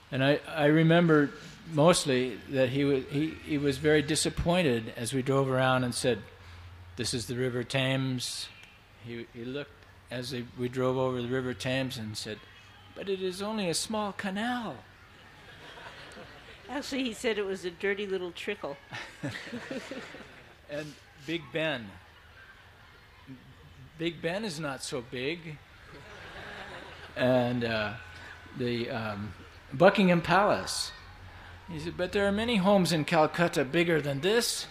And I remember mostly that he was very disappointed as we drove around and said, "This is the River Thames." He looked as we drove over the River Thames and said, "But it is only a small canal." Actually, he said it was a dirty little trickle. And Big Ben. Big Ben is not so big. And the Buckingham Palace. He said, "But there are many homes in Calcutta bigger than this."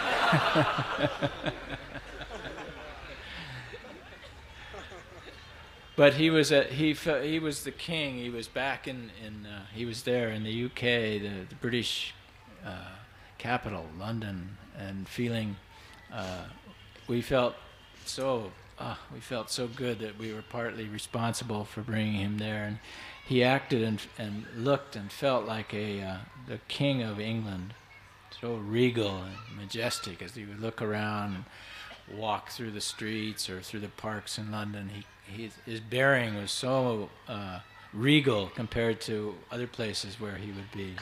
But he was the king. He was back he was there in the UK, the British capital, London, and feeling we felt so good that we were partly responsible for bringing him there, and he acted and looked and felt like the king of England, so regal and majestic as he would look around and walk through the streets or through the parks in London. His bearing was so regal compared to other places where he would be.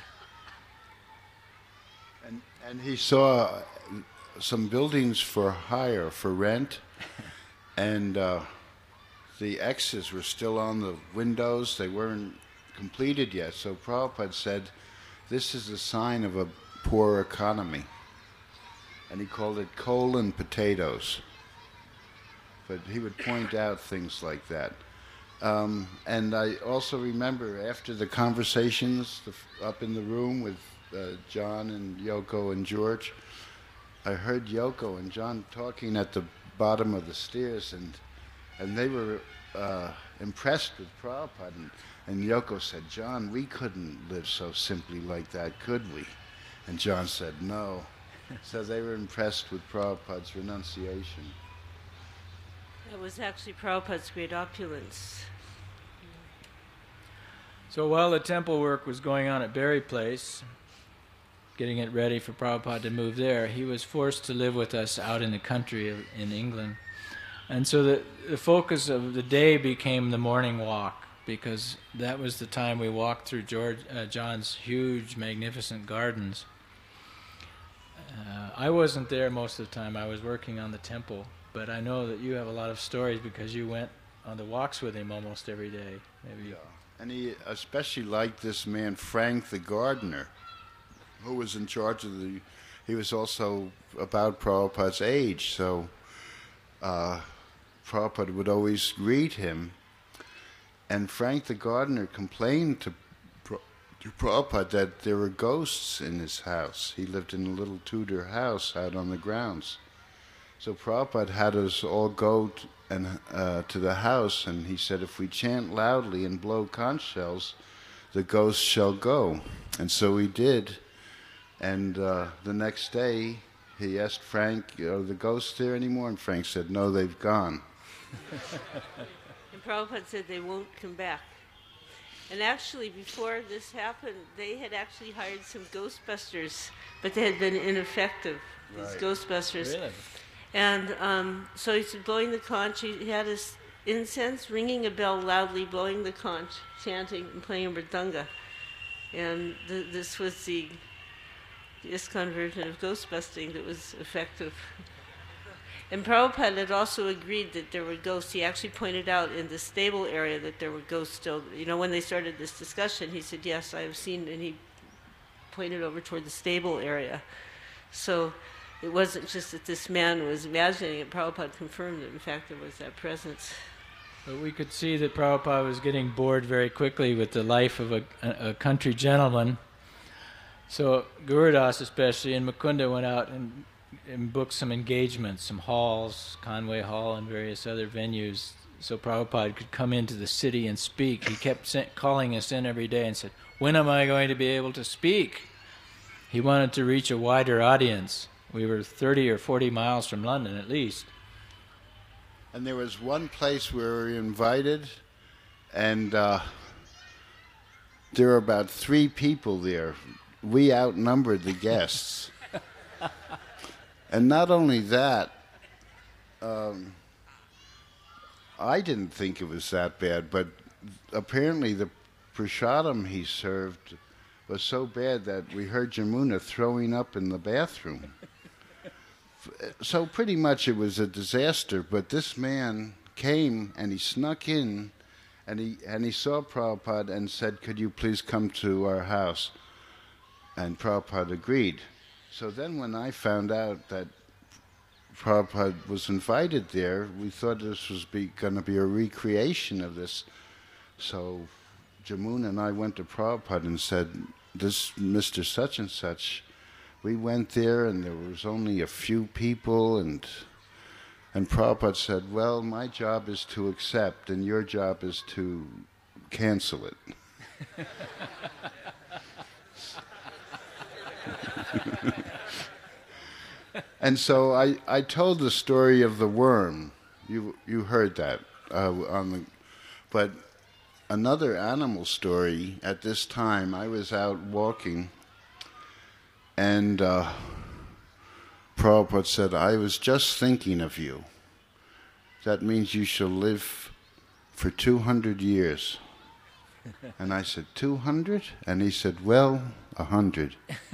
And he saw some buildings for hire, for rent, and the X's were still on the windows. They weren't completed yet. So Prabhupada said, "This is a sign of a poor economy." And he called it coal and potatoes. But he would point out things like that. And I also remember after the conversations up in the room with John and Yoko and George, I heard Yoko and John talking at the bottom of the stairs, and they were impressed with Prabhupada. And Yoko said, "John, we couldn't live so simply like that, could we?" And John said, "No." So they were impressed with Prabhupada's renunciation. It was actually Prabhupada's great opulence. So while the temple work was going on at Berry Place, getting it ready for Prabhupada to move there, he was forced to live with us out in the country in England. And so the focus of the day became the morning walk, because that was the time we walked through John's huge, magnificent gardens. I wasn't there most of the time. I was working on the temple, but I know that you have a lot of stories because you went on the walks with him almost every day. Maybe. Yeah. And he especially liked this man, Frank the gardener, who was in charge of he was also about Prabhupada's age, so Prabhupada would always greet him. And Frank the gardener complained to Prabhupada that there were ghosts in his house. He lived in a little Tudor house out on the grounds. So Prabhupada had us all go to the house, and he said, "If we chant loudly and blow conch shells, the ghosts shall go." And so we did. And the next day, he asked Frank, "Are the ghosts there anymore?" And Frank said, "No, they've gone." And Prabhupada said they won't come back. And actually, before this happened, they had actually hired some Ghostbusters, but they had been ineffective, these Right. Ghostbusters. Really? And so he said, blowing the conch, he had his incense, ringing a bell loudly, blowing the conch, chanting, and playing a mridanga. And this was the ISKCON version of ghostbusting that was effective. And Prabhupada had also agreed that there were ghosts. He actually pointed out in the stable area that there were ghosts still. You know, when they started this discussion, he said, "Yes, I have seen," and he pointed over toward the stable area. So it wasn't just that this man was imagining it. Prabhupada confirmed that, in fact, there was that presence. But we could see that Prabhupada was getting bored very quickly with the life of a country gentleman. So Gurudas especially, and Mukunda went out and booked some engagements, some halls, Conway Hall and various other venues, so Prabhupada could come into the city and speak. He kept calling us in every day and said, "When am I going to be able to speak?" He wanted to reach a wider audience. We were 30 or 40 miles from London at least. And there was one place where we were invited, and there were about 3 people there. We outnumbered the guests. And not only that, I didn't think it was that bad, but apparently the prasadam he served was so bad that we heard Jamuna throwing up in the bathroom. So pretty much it was a disaster, but this man came and he snuck in and he saw Prabhupada and said, "Could you please come to our house?" And Prabhupada agreed. So then when I found out that Prabhupada was invited there, we thought this was going to be a recreation of this. So Jamuna and I went to Prabhupada and said, "This Mr. Such and Such," we went there and there was only a few people, and Prabhupada said, "Well, my job is to accept and your job is to cancel it." And so I told the story of the worm. You heard that but another animal story. At this time, I was out walking, and Prabhupada said, "I was just thinking of you. That means you shall live for 200 years." And I said, 200? And he said, "Well, 100.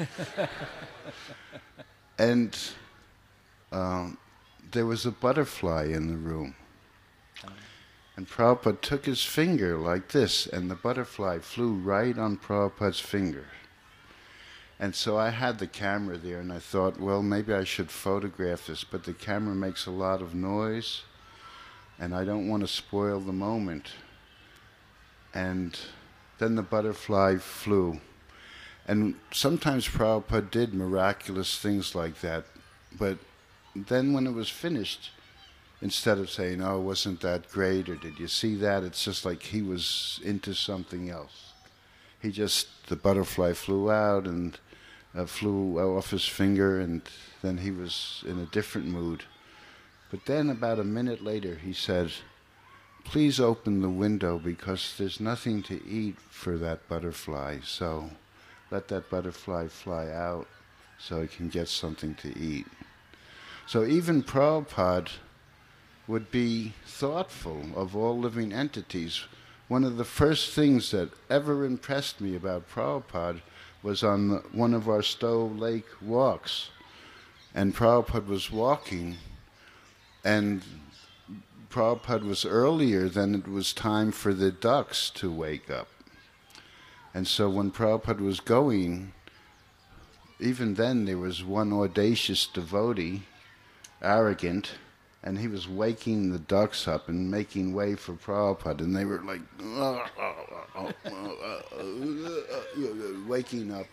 And there was a butterfly in the room. And Prabhupada took his finger like this, and the butterfly flew right on Prabhupada's finger. And so I had the camera there, and I thought, well, maybe I should photograph this, but the camera makes a lot of noise, and I don't want to spoil the moment. And then the butterfly flew. And sometimes Prabhupada did miraculous things like that, but then when it was finished, instead of saying, "Oh, wasn't that great?" or "Did you see that?" it's just like he was into something else. The butterfly flew out and flew off his finger, and then he was in a different mood. But then about a minute later he said, "Please open the window because there's nothing to eat for that butterfly, so let that butterfly fly out so it can get something to eat." So even Prabhupada would be thoughtful of all living entities. One of the first things that ever impressed me about Prabhupada was on one of our Stowe Lake walks. And Prabhupada was walking, and Prabhupada was earlier than it was time for the ducks to wake up. And so when Prabhupada was going, even then there was one audacious devotee, arrogant, and he was waking the ducks up and making way for Prabhupada, and they were like waking up.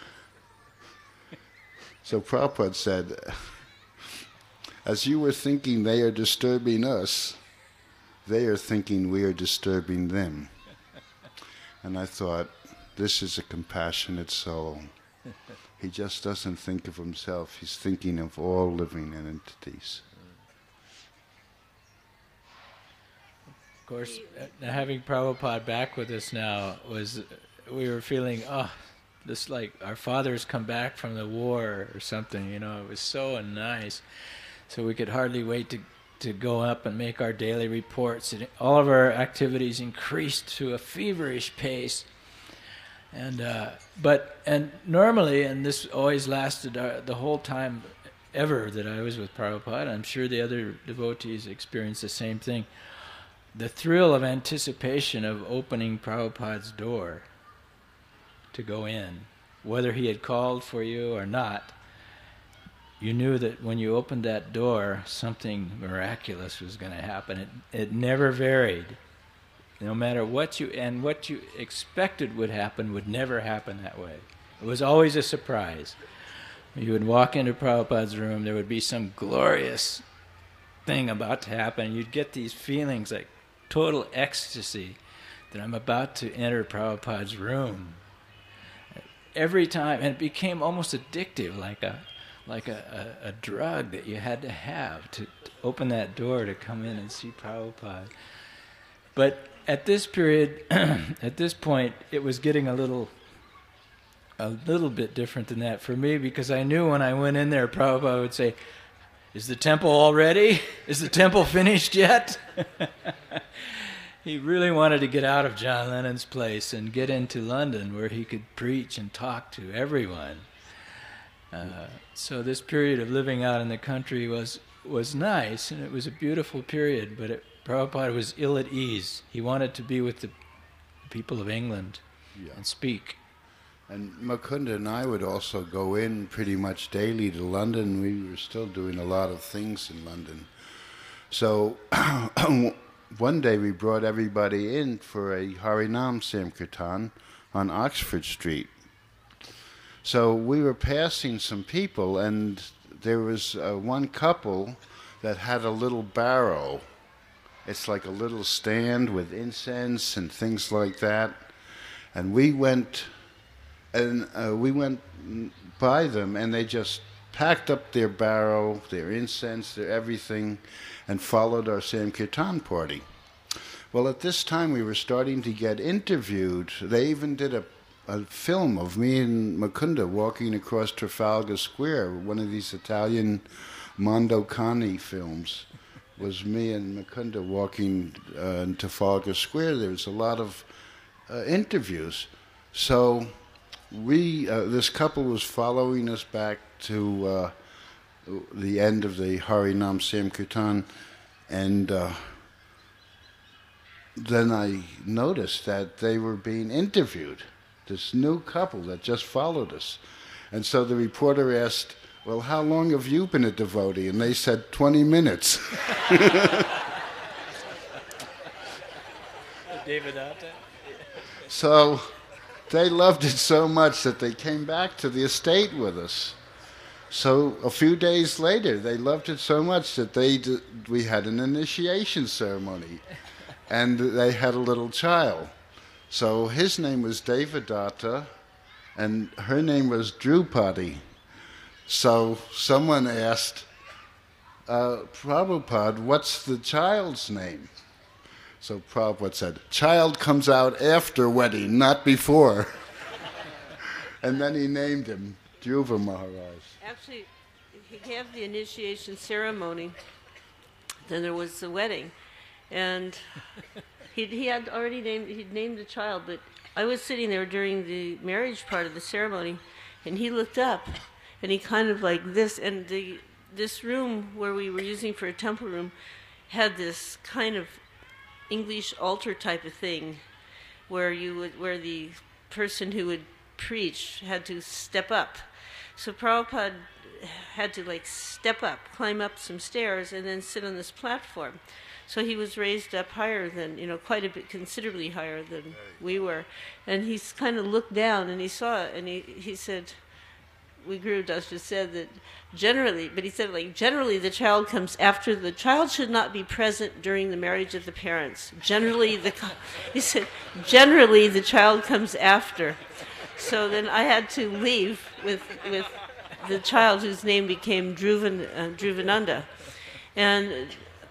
So Prabhupada said, "As you were thinking they are disturbing us, they are thinking we are disturbing them." And I thought, this is a compassionate soul. He just doesn't think of himself, he's thinking of all living entities. Of course, having Prabhupada back with us now we were feeling, this like our fathers come back from the war or something, it was so nice. So we could hardly wait to go up and make our daily reports. All of our activities increased to a feverish pace. And normally, and this always lasted the whole time ever that I was with Prabhupada, I'm sure the other devotees experienced the same thing. The thrill of anticipation of opening Prabhupada's door to go in, whether he had called for you or not, you knew that when you opened that door, something miraculous was going to happen. It never varied. No matter what you expected would happen would never happen that way. It was always a surprise. You would walk into Prabhupada's room, there would be some glorious thing about to happen. You'd get these feelings like total ecstasy that I'm about to enter Prabhupada's room. Every time, and it became almost addictive, like a drug that you had to have to open that door to come in and see Prabhupada. But at this period, at this point, it was getting a little bit different than that for me, because I knew when I went in there, Prabhupada would say, "Is the temple all ready? Is the temple finished yet?" he really wanted to get out of John Lennon's place and get into London where he could preach and talk to everyone. So this period of living out in the country was nice, and it was a beautiful period, but Prabhupada was ill at ease. He wanted to be with the people of England and speak. And Mukunda and I would also go in pretty much daily to London. We were still doing a lot of things in London. So one day we brought everybody in for a Harinam Sankirtan on Oxford Street. So we were passing some people, and there was one couple that had a little barrow. It's like a little stand with incense and things like that. And we went by them, and they just packed up their barrow, their incense, their everything, and followed our Sankirtan party. Well, at this time we were starting to get interviewed. They even did a film of me and Mukunda walking across Trafalgar Square. One of these Italian Mondo Cane films was me and Mukunda walking in Trafalgar Square. There was a lot of interviews. So this couple was following us back to the end of the Harinam Sankirtan, and then I noticed that they were being interviewed, this new couple that just followed us. And so the reporter asked, "Well, how long have you been a devotee?" And they said, 20 minutes. David Atta? So they loved it so much that they came back to the estate with us. So a few days later, they loved it so much that we had an initiation ceremony, and they had a little child. So his name was Devadatta, and her name was Drupadi. So someone asked, Prabhupada, what's the child's name? So Prabhupada said, child comes out after wedding, not before. And then he named him Dhruva Maharaj. Actually, he had the initiation ceremony, then there was the wedding, and he had already named the child, but I was sitting there during the marriage part of the ceremony, and he looked up, and he kind of like this, and this room where we were using for a temple room had this kind of English altar type of thing, where the person who would preach had to step up. So Prabhupada had to like step up, climb up some stairs, and then sit on this platform. So he was raised up higher than, quite a bit, considerably higher than we were. And he kind of looked down and he saw it, and he said, Guru Das just said that generally the child comes after. The child should not be present during the marriage of the parents. He said, generally the child comes after. So then I had to leave with the child whose name became Dhruvananda. And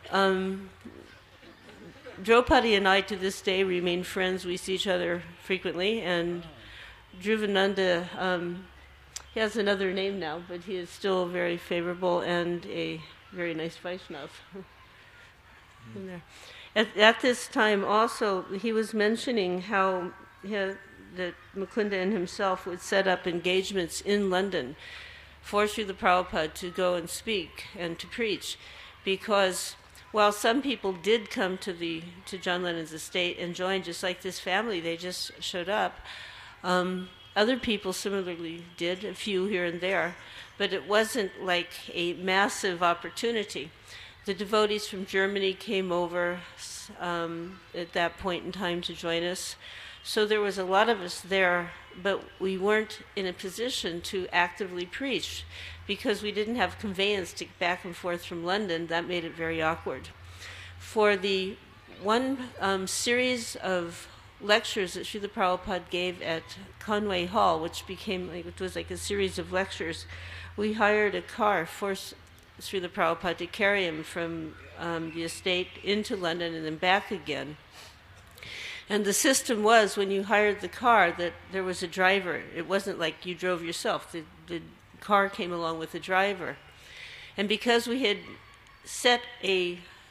Draupadi and I to this day remain friends. We see each other frequently. And Dhruvananda, he has another name now, but he is still very favorable and a very nice Vaishnav. In there. At this time also, he was mentioning how that Mukunda and himself would set up engagements in London for Srila Prabhupada to go and speak and to preach, because while some people did come to John Lennon's estate and join, just like this family, they just showed up. Other people similarly did, a few here and there, but it wasn't like a massive opportunity. The devotees from Germany came over at that point in time to join us. So there was a lot of us there, but we weren't in a position to actively preach because we didn't have conveyance to get back and forth from London. That made it very awkward. For the one series of lectures that Srila Prabhupada gave at Conway Hall, which was like a series of lectures, we hired a car for Srila Prabhupada to carry him from the estate into London and then back again. And the system was, when you hired the car, that there was a driver. It wasn't like you drove yourself. The car came along with the driver. And because we had set a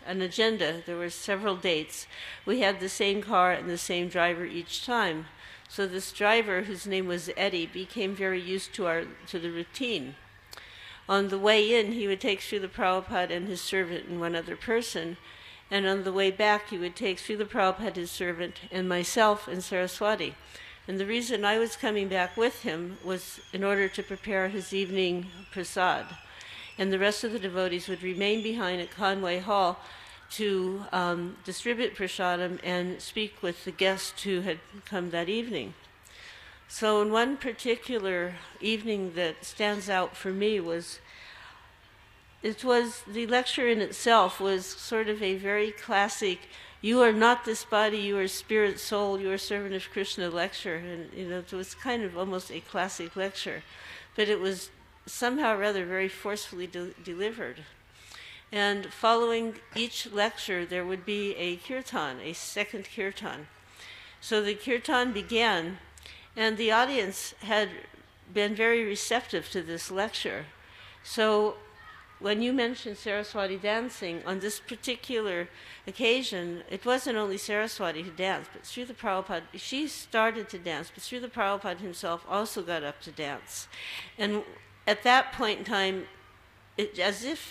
an agenda. There were several dates. We had the same car and the same driver each time. So this driver, whose name was Eddie, became very used to the routine. On the way in, he would take Srila Prabhupada and his servant and one other person, and on the way back, he would take Srila Prabhupada, his servant, and myself and Saraswati. And the reason I was coming back with him was in order to prepare his evening prasad. And the rest of the devotees would remain behind at Conway Hall to distribute prasadam and speak with the guests who had come that evening. So in one particular evening that stands out for me the lecture in itself was sort of a very classic, you are not this body, you are spirit, soul, you are servant of Krishna lecture. And it was kind of almost a classic lecture. But it was somehow or other very forcefully delivered. And following each lecture, there would be a kirtan, a second kirtan. So the kirtan began, and the audience had been very receptive to this lecture. So when you mentioned Saraswati dancing, on this particular occasion, it wasn't only Saraswati who danced, but Srila Prabhupada, she started to dance, but Srila Prabhupada himself also got up to dance. And at that point in time, it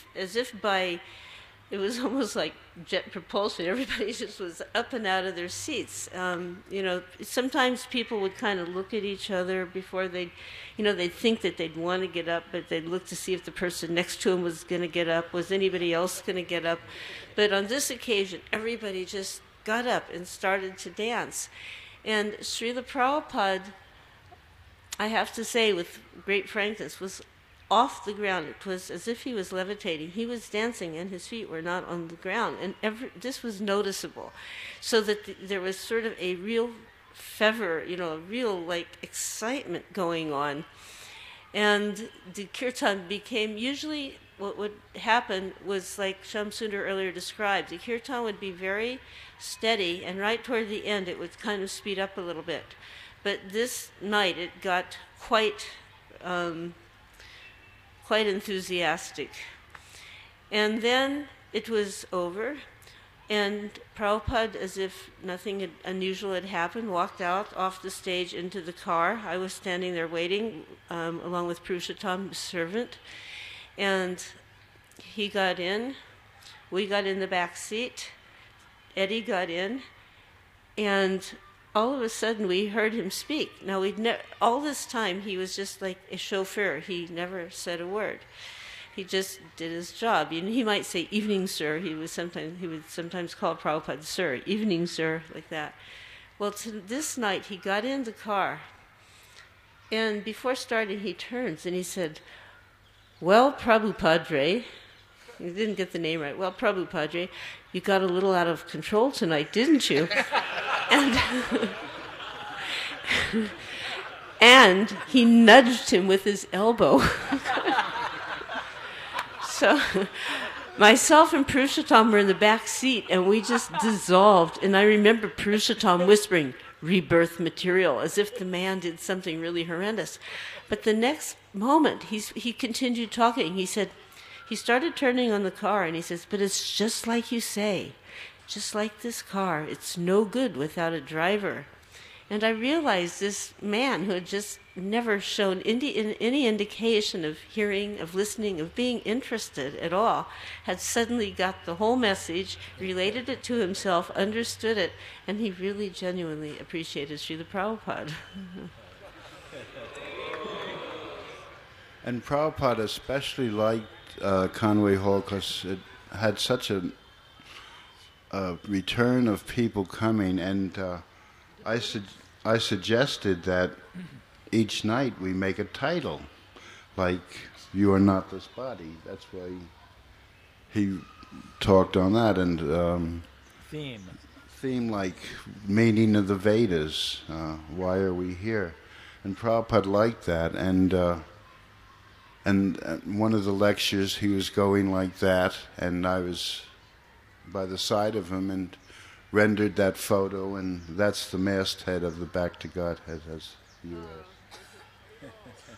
was almost like jet propulsion. Everybody just was up and out of their seats. Sometimes people would kind of look at each other before they'd think that they'd want to get up, but they'd look to see if the person next to them was going to get up. Was anybody else going to get up? But on this occasion, everybody just got up and started to dance. And Srila Prabhupada, I have to say with great frankness, was off the ground. It was as if he was levitating. He was dancing and his feet were not on the ground. And this was noticeable. So that there was sort of a real fervor, a real excitement going on. And the kirtan became, usually what would happen was like Shamsundar earlier described. The kirtan would be very steady, and right toward the end it would kind of speed up a little bit. But this night it got quite enthusiastic. And then it was over, and Prabhupada, as if nothing unusual had happened, walked out off the stage into the car. I was standing there waiting, along with Purushottam, his servant, and he got in. We got in the back seat. Eddie got in, and all of a sudden we heard him speak. Now all this time he was just like a chauffeur. He never said a word. He just did his job. He might say, "Evening, sir." He would sometimes call Prabhupada "sir," "Evening, sir," like that. Well, this night he got in the car, and before starting he turns and he said, "Well, Prabhupadre," he didn't get the name right. "Well, Prabhupadre, you got a little out of control tonight, didn't you?" And he nudged him with his elbow. So myself and Purushottam were in the back seat, and we just dissolved. And I remember Purushottam whispering, "Rebirth material," as if the man did something really horrendous. But the next moment, he continued talking. He said, he started turning on the car, and he says, "But it's just like you say. Just like this car, it's no good without a driver." And I realized this man who had just never shown any indication of hearing, of listening, of being interested at all, had suddenly got the whole message, related it to himself, understood it, and he really genuinely appreciated Srila Prabhupada. And Prabhupada especially liked Conway Hall because it had such a return of people coming, and I suggested that each night we make a title, like "You Are Not This Body." That's why he talked on that, and theme like meaning of the Vedas. Why are we here? And Prabhupada liked that, and one of the lectures he was going like that, and I was by the side of him and rendered that photo, and that's the masthead of the Back to Godhead, as you asked.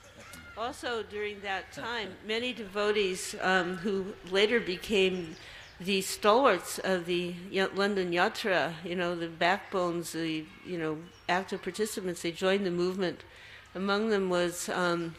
Also, during that time, many devotees who later became the stalwarts of the London Yatra, the backbones, the active participants, they joined the movement. Among them was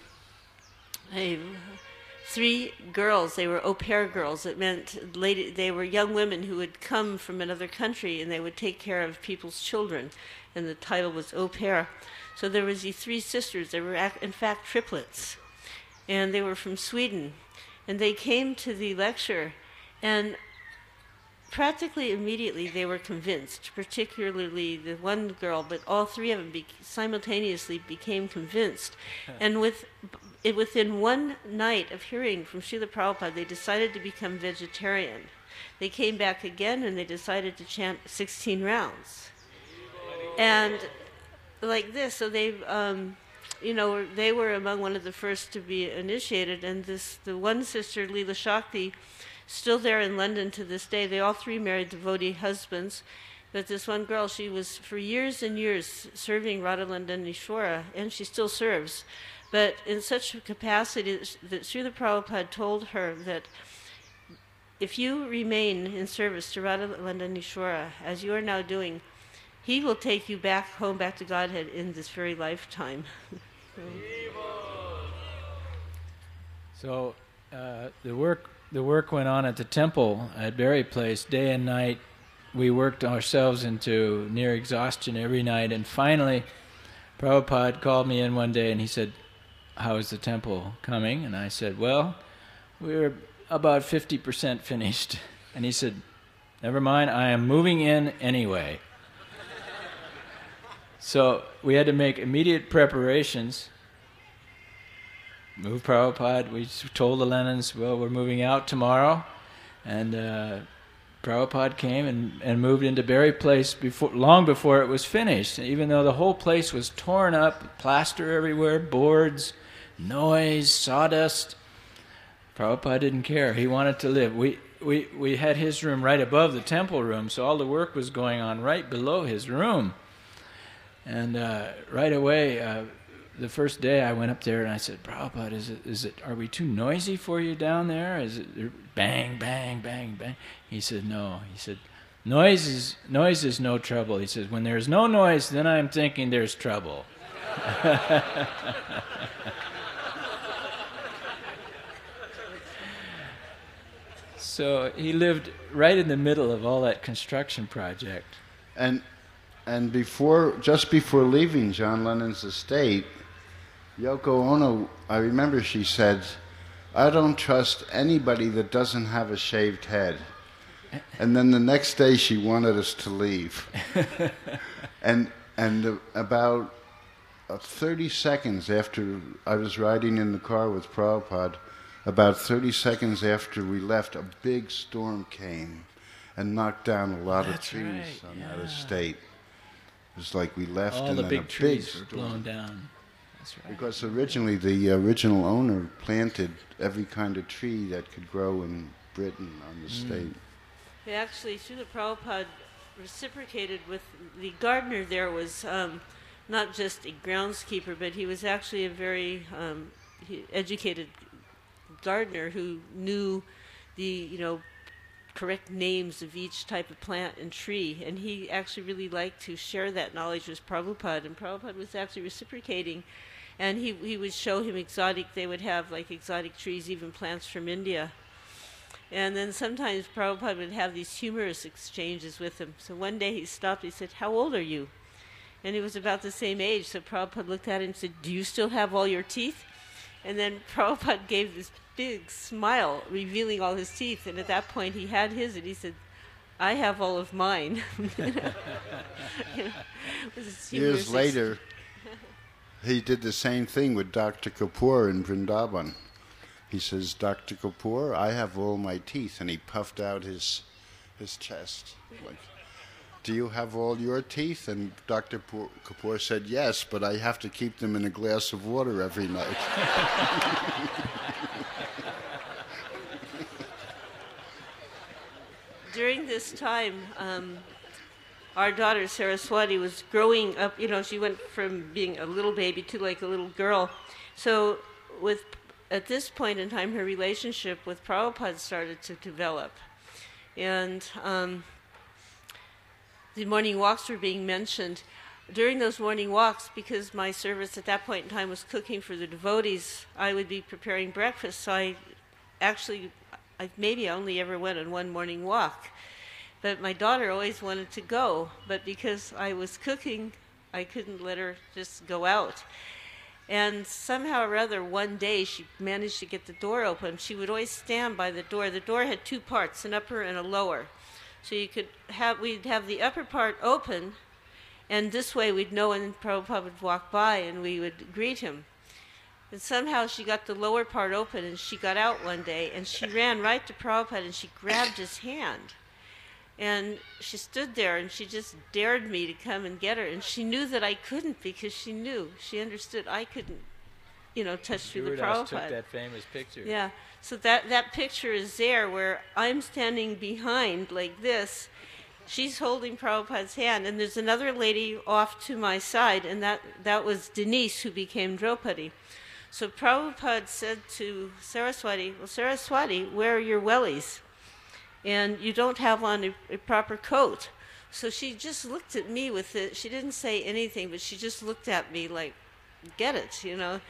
3 girls. They were au pair girls. It meant they were young women who would come from another country and they would take care of people's children, and the title was au pair. So there was these 3 sisters. They were in fact triplets, and they were from Sweden, and they came to the lecture, and practically immediately they were convinced, particularly the one girl, but all 3 of them simultaneously became convinced. And within one night of hearing from Srila Prabhupada, they decided to become vegetarian. They came back again and they decided to chant 16 rounds. And like this, so they were among one of the first to be initiated, and the one sister, Leela Shakti, still there in London to this day. They all 3 married devotee husbands. But this one girl, she was for years and years serving Radhalanda Nishwara, and she still serves. But in such a capacity that Srila Prabhupada told her that if you remain in service to Radhalanda Nishwara, as you are now doing, he will take you back home, back to Godhead in this very lifetime. So the work went on at the temple at Berry Place day and night. We worked ourselves into near exhaustion every night, and finally Prabhupada called me in one day and he said, "How is the temple coming?" And I said, "Well, we're about 50% finished." And he said, "Never mind, I am moving in anyway." So we had to make immediate preparations. Moved Prabhupada. We told the Lennons, "Well, we're moving out tomorrow." And Prabhupada came and moved into Berry Place long before it was finished. Even though the whole place was torn up, plaster everywhere, boards, noise, sawdust, Prabhupada didn't care. He wanted to live. We had his room right above the temple room, so all the work was going on right below his room. And right away, the first day I went up there and I said, "Prabhupada, are we too noisy for you down there? Is it bang, bang, bang, bang?" He said, "No." He said, noise is no trouble." He says, "When there's no noise, then I'm thinking there's trouble." So he lived right in the middle of all that construction project. And just before leaving John Lennon's estate, Yoko Ono, I remember she said, "I don't trust anybody that doesn't have a shaved head." And then the next day she wanted us to leave. and about 30 seconds after I was riding in the car with Prabhupada, about 30 seconds after we left, a big storm came and knocked down a lot of trees on that estate. It was like we left all and the then big a trees big were blown down. That's right. Because originally the original owner planted every kind of tree that could grow in Britain on the estate. Actually, Srila Prabhupada reciprocated with the gardener there was not just a groundskeeper, but he was actually a very educated gardener who knew the correct names of each type of plant and tree, and he actually really liked to share that knowledge with Prabhupada, and Prabhupada was actually reciprocating, and he would show him they would have like exotic trees, even plants from India. And then sometimes Prabhupada would have these humorous exchanges with him. So one day he stopped, he said, "How old are you?" And he was about the same age, so Prabhupada looked at him and said, "Do you still have all your teeth?" And then Prabhupada gave this big smile, revealing all his teeth. And at that point, he had his, and he said, "I have all of mine." Years later, he did the same thing with Dr. Kapoor in Vrindavan. He says, "Dr. Kapoor, I have all my teeth." And he puffed out his chest. Like, "Do you have all your teeth?" And Dr. Kapoor said, "Yes, but I have to keep them in a glass of water every night." During this time, our daughter Saraswati was growing up. She went from being a little baby to like a little girl. So at this point in time, her relationship with Prabhupada started to develop. And the morning walks were being mentioned. During those morning walks, because my service at that point in time was cooking for the devotees, I would be preparing breakfast. So I maybe only ever went on one morning walk. But my daughter always wanted to go. But because I was cooking, I couldn't let her just go out. And somehow or other, one day, she managed to get the door open. She would always stand by the door. The door had two parts, an upper and a lower. So we'd have the upper part open, and this way we'd know when Prabhupada would walk by and we would greet him. And somehow she got the lower part open, and she got out one day, and she ran right to Prabhupada and she grabbed his hand. And she stood there and she just dared me to come and get her. And she knew that I couldn't, because she understood I couldn't, touch Srila Prabhupada. Took that famous picture. Yeah. So that picture is there where I'm standing behind like this. She's holding Prabhupada's hand, and there's another lady off to my side, and that was Denise, who became Draupadi. So Prabhupada said to Saraswati, "Well, Saraswati, where are your wellies? And you don't have on a proper coat." So she just looked at me with it. She didn't say anything, but she just looked at me like, get it, So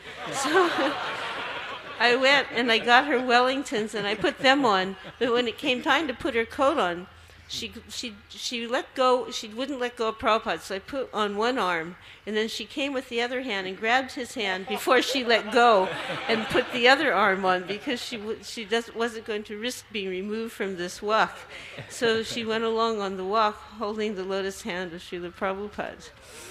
I went and I got her Wellingtons and I put them on. But when it came time to put her coat on, she let go. She wouldn't let go of Prabhupada. So I put on one arm, and then she came with the other hand and grabbed his hand before she let go, and put the other arm on, because she wasn't going to risk being removed from this walk. So she went along on the walk holding the lotus hand of Srila Prabhupada.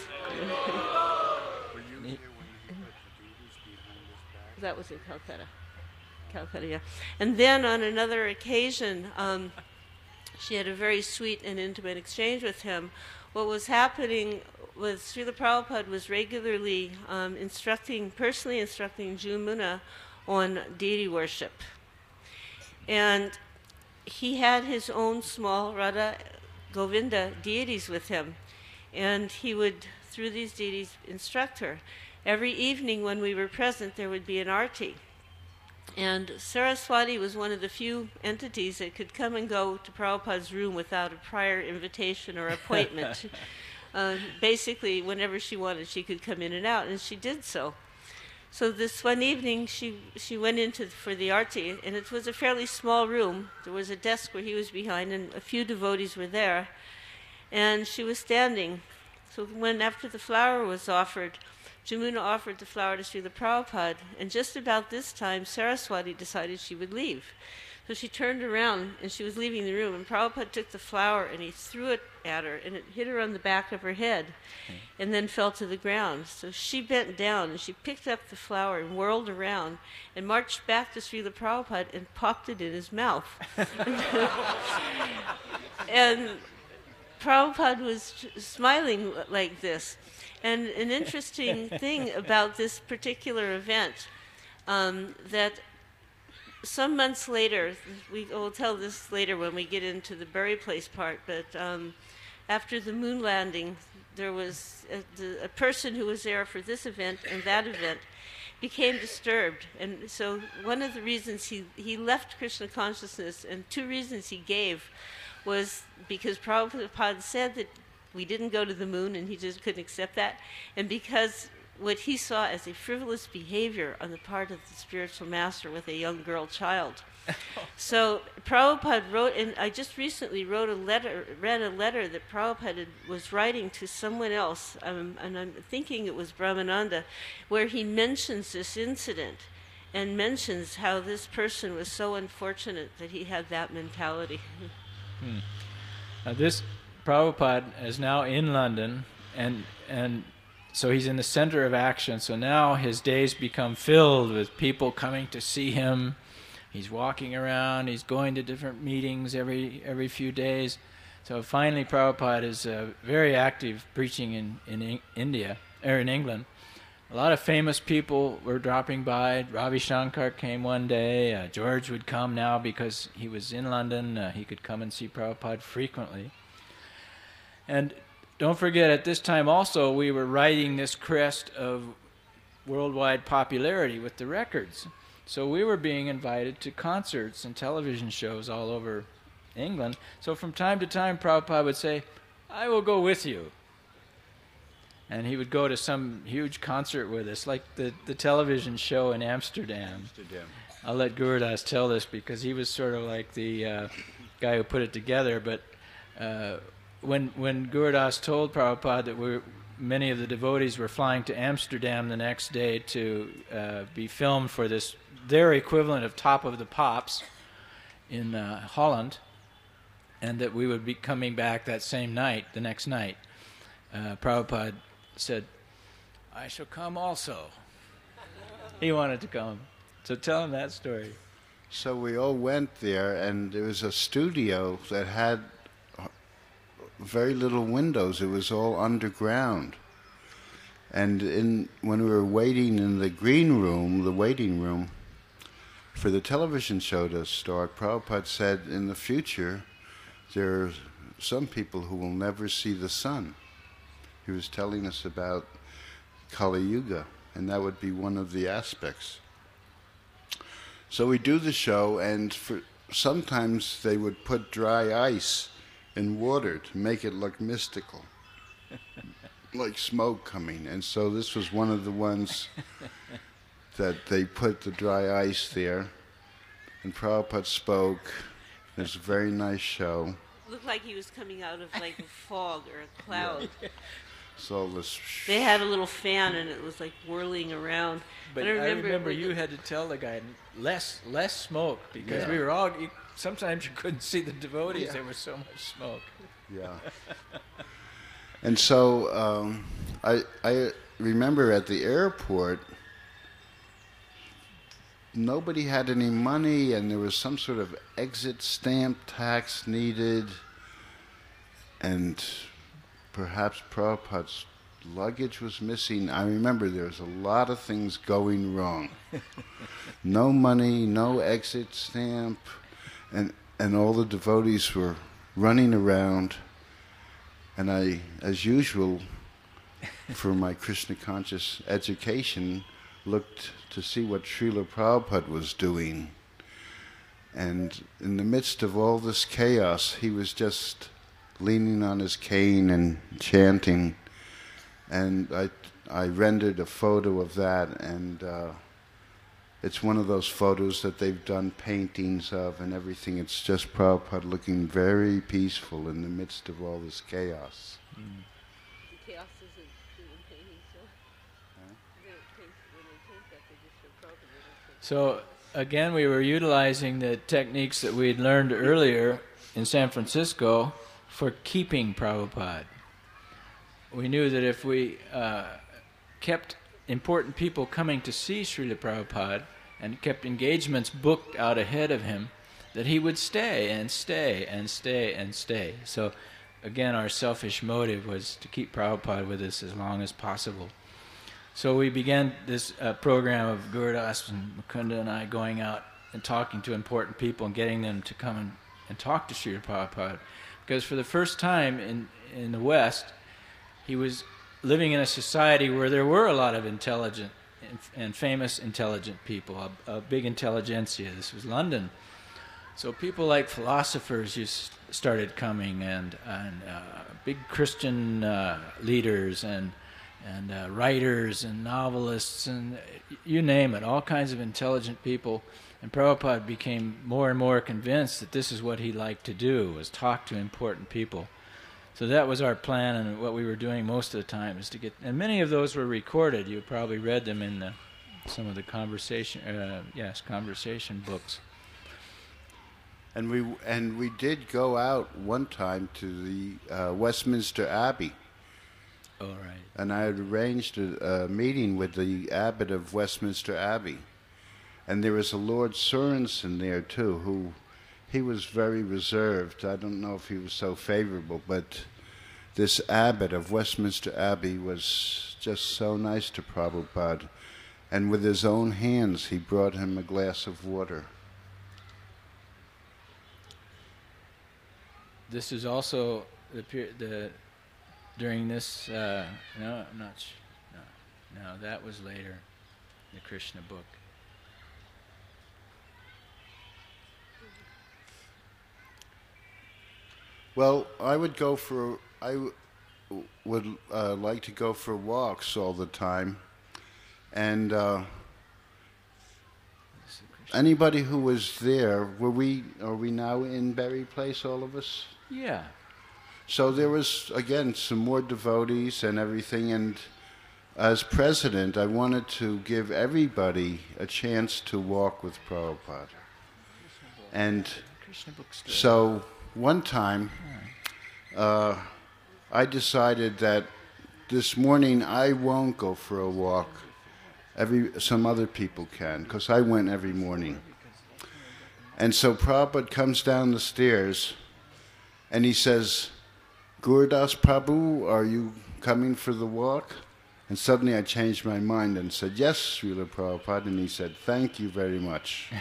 That was in Calcutta, yeah. And then on another occasion, she had a very sweet and intimate exchange with him. What was happening was Srila Prabhupada was regularly personally instructing Jumuna on deity worship. And he had his own small Radha Govinda deities with him. And he would, through these deities, instruct her. Every evening when we were present, there would be an arti. And Saraswati was one of the few entities that could come and go to Prabhupada's room without a prior invitation or appointment. Basically, whenever she wanted, she could come in and out, and she did so. So this one evening, she went for the arti, and it was a fairly small room. There was a desk where he was behind, and a few devotees were there. And she was standing. So after the flower was offered, Jamuna offered the flower to Srila Prabhupada, and just about this time, Saraswati decided she would leave. So she turned around, and she was leaving the room, and Prabhupada took the flower, and he threw it at her, and it hit her on the back of her head, and then fell to the ground. So she bent down, and she picked up the flower and whirled around, and marched back to Srila Prabhupada and popped it in his mouth. And Prabhupada was smiling like this. And an interesting thing about this particular event, that some months later, we will tell this later when we get into the Bury Place part, but after the moon landing, there was a person who was there for this event and that event became disturbed. And so one of the reasons he left Krishna consciousness, and two reasons he gave, was because Prabhupada said that we didn't go to the moon, and he just couldn't accept that, and because what he saw as a frivolous behavior on the part of the spiritual master with a young girl child. So Prabhupada wrote, and I just recently read a letter that Prabhupada was writing to someone else, and I'm thinking it was Brahmananda, where he mentions this incident and mentions how this person was so unfortunate that he had that mentality. This Prabhupada is now in London, and so he's in the center of action. So now his days become filled with people coming to see him. He's walking around. He's going to different meetings every few days. So finally, Prabhupada is very active preaching in India or in England. A lot of famous people were dropping by. Ravi Shankar came one day. George would come now because he was in London. He could come and see Prabhupada frequently. And don't forget, at this time also, we were riding this crest of worldwide popularity with the records. So we were being invited to concerts and television shows all over England. So from time to time, Prabhupada would say, "I will go with you." And he would go to some huge concert with us, like the television show in Amsterdam. I'll let Gurudas tell this because he was sort of like the guy who put it together. But when Gurudas told Prabhupada that many of the devotees were flying to Amsterdam the next day to be filmed for their equivalent of Top of the Pops in Holland, and that we would be coming back that same night, the next night, Prabhupada said, "I shall come also." He wanted to come. So tell him that story. So we all went there, and there was a studio that had very little windows. It was all underground. And when we were waiting in the green room, the waiting room, for the television show to start, Prabhupada said, in the future, there are some people who will never see the sun. He was telling us about Kali Yuga, and that would be one of the aspects. So we do the show, and sometimes they would put dry ice in water to make it look mystical, like smoke coming. And so this was one of the ones that they put the dry ice there, and Prabhupada spoke. It was a very nice show. Looked like he was coming out of like a fog or a cloud. Yeah. So this. They had a little fan and it was like whirling around. But I remember you had to tell the guy less smoke because we were all. Sometimes you couldn't see the devotees. Yeah. There was so much smoke. Yeah. And so I remember at the airport, nobody had any money, and there was some sort of exit stamp tax needed, and perhaps Prabhupada's luggage was missing. I remember there was a lot of things going wrong. No money, no exit stamp, and all the devotees were running around, and I, as usual, for my Krishna conscious education, looked to see what Srila Prabhupada was doing. And in the midst of all this chaos, he was just leaning on his cane and chanting. And I rendered a photo of that, and it's one of those photos that they've done paintings of and everything. It's just Prabhupada looking very peaceful in the midst of all this chaos. The chaos isn't doing painting, so when they paint that, they just show Prabhupada. So again, we were utilizing the techniques that we had learned earlier in San Francisco for keeping Prabhupada. We knew that if we kept important people coming to see Srila Prabhupada and kept engagements booked out ahead of him, that he would stay and stay and stay and stay. So again, our selfish motive was to keep Prabhupada with us as long as possible. So we began this program of Gurudas and Mukunda and I going out and talking to important people and getting them to come and talk to Srila Prabhupada. Because for the first time in the West, he was living in a society where there were a lot of intelligent and famous intelligent people, a big intelligentsia. This was London. So people like philosophers started coming, and big Christian leaders and writers and novelists and you name it, all kinds of intelligent people. And Prabhupada became more and more convinced that this is what he liked to do, was talk to important people. So that was our plan, and what we were doing most of the time is to get, and many of those were recorded. You probably read them in some of the conversation books. And we did go out one time to the Westminster Abbey. All right. And I had arranged a meeting with the abbot of Westminster Abbey. And there was a Lord Sorensen there too, who he was very reserved. I don't know if he was so favorable, but this abbot of Westminster Abbey was just so nice to Prabhupada. And with his own hands, he brought him a glass of water. This is also during this. No, I'm not. No, that was later. The Krishna book. Well, would like to go for walks all the time, and anybody who was there, are we now in Berry Place, all of us? Yeah. So there was, again, some more devotees and everything, and as president, I wanted to give everybody a chance to walk with Prabhupada. And so one time, I decided that this morning I won't go for a walk. Some other people can, because I went every morning. And so Prabhupada comes down the stairs, and he says, "Gurudas Prabhu, are you coming for the walk?" And suddenly I changed my mind and said, "Yes, Srila Prabhupada." And he said, "Thank you very much."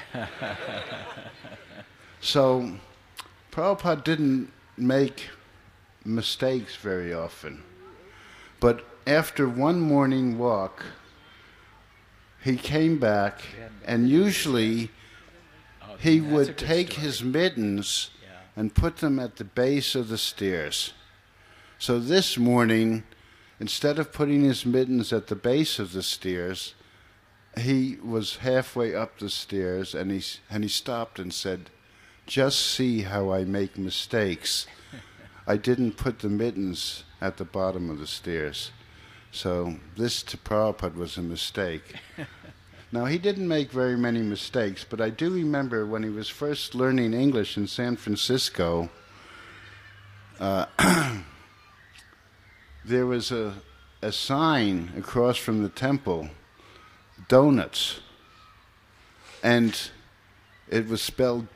So Prabhupada didn't make mistakes very often. But after one morning walk, he came back, and usually he would take his mittens and put them at the base of the stairs. So this morning, instead of putting his mittens at the base of the stairs, he was halfway up the stairs, and he stopped and said, "Just see how I make mistakes. I didn't put the mittens at the bottom of the stairs." So this to Prabhupada was a mistake. Now, he didn't make very many mistakes, but I do remember when he was first learning English in San Francisco, there was a sign across from the temple, donuts, and it was spelled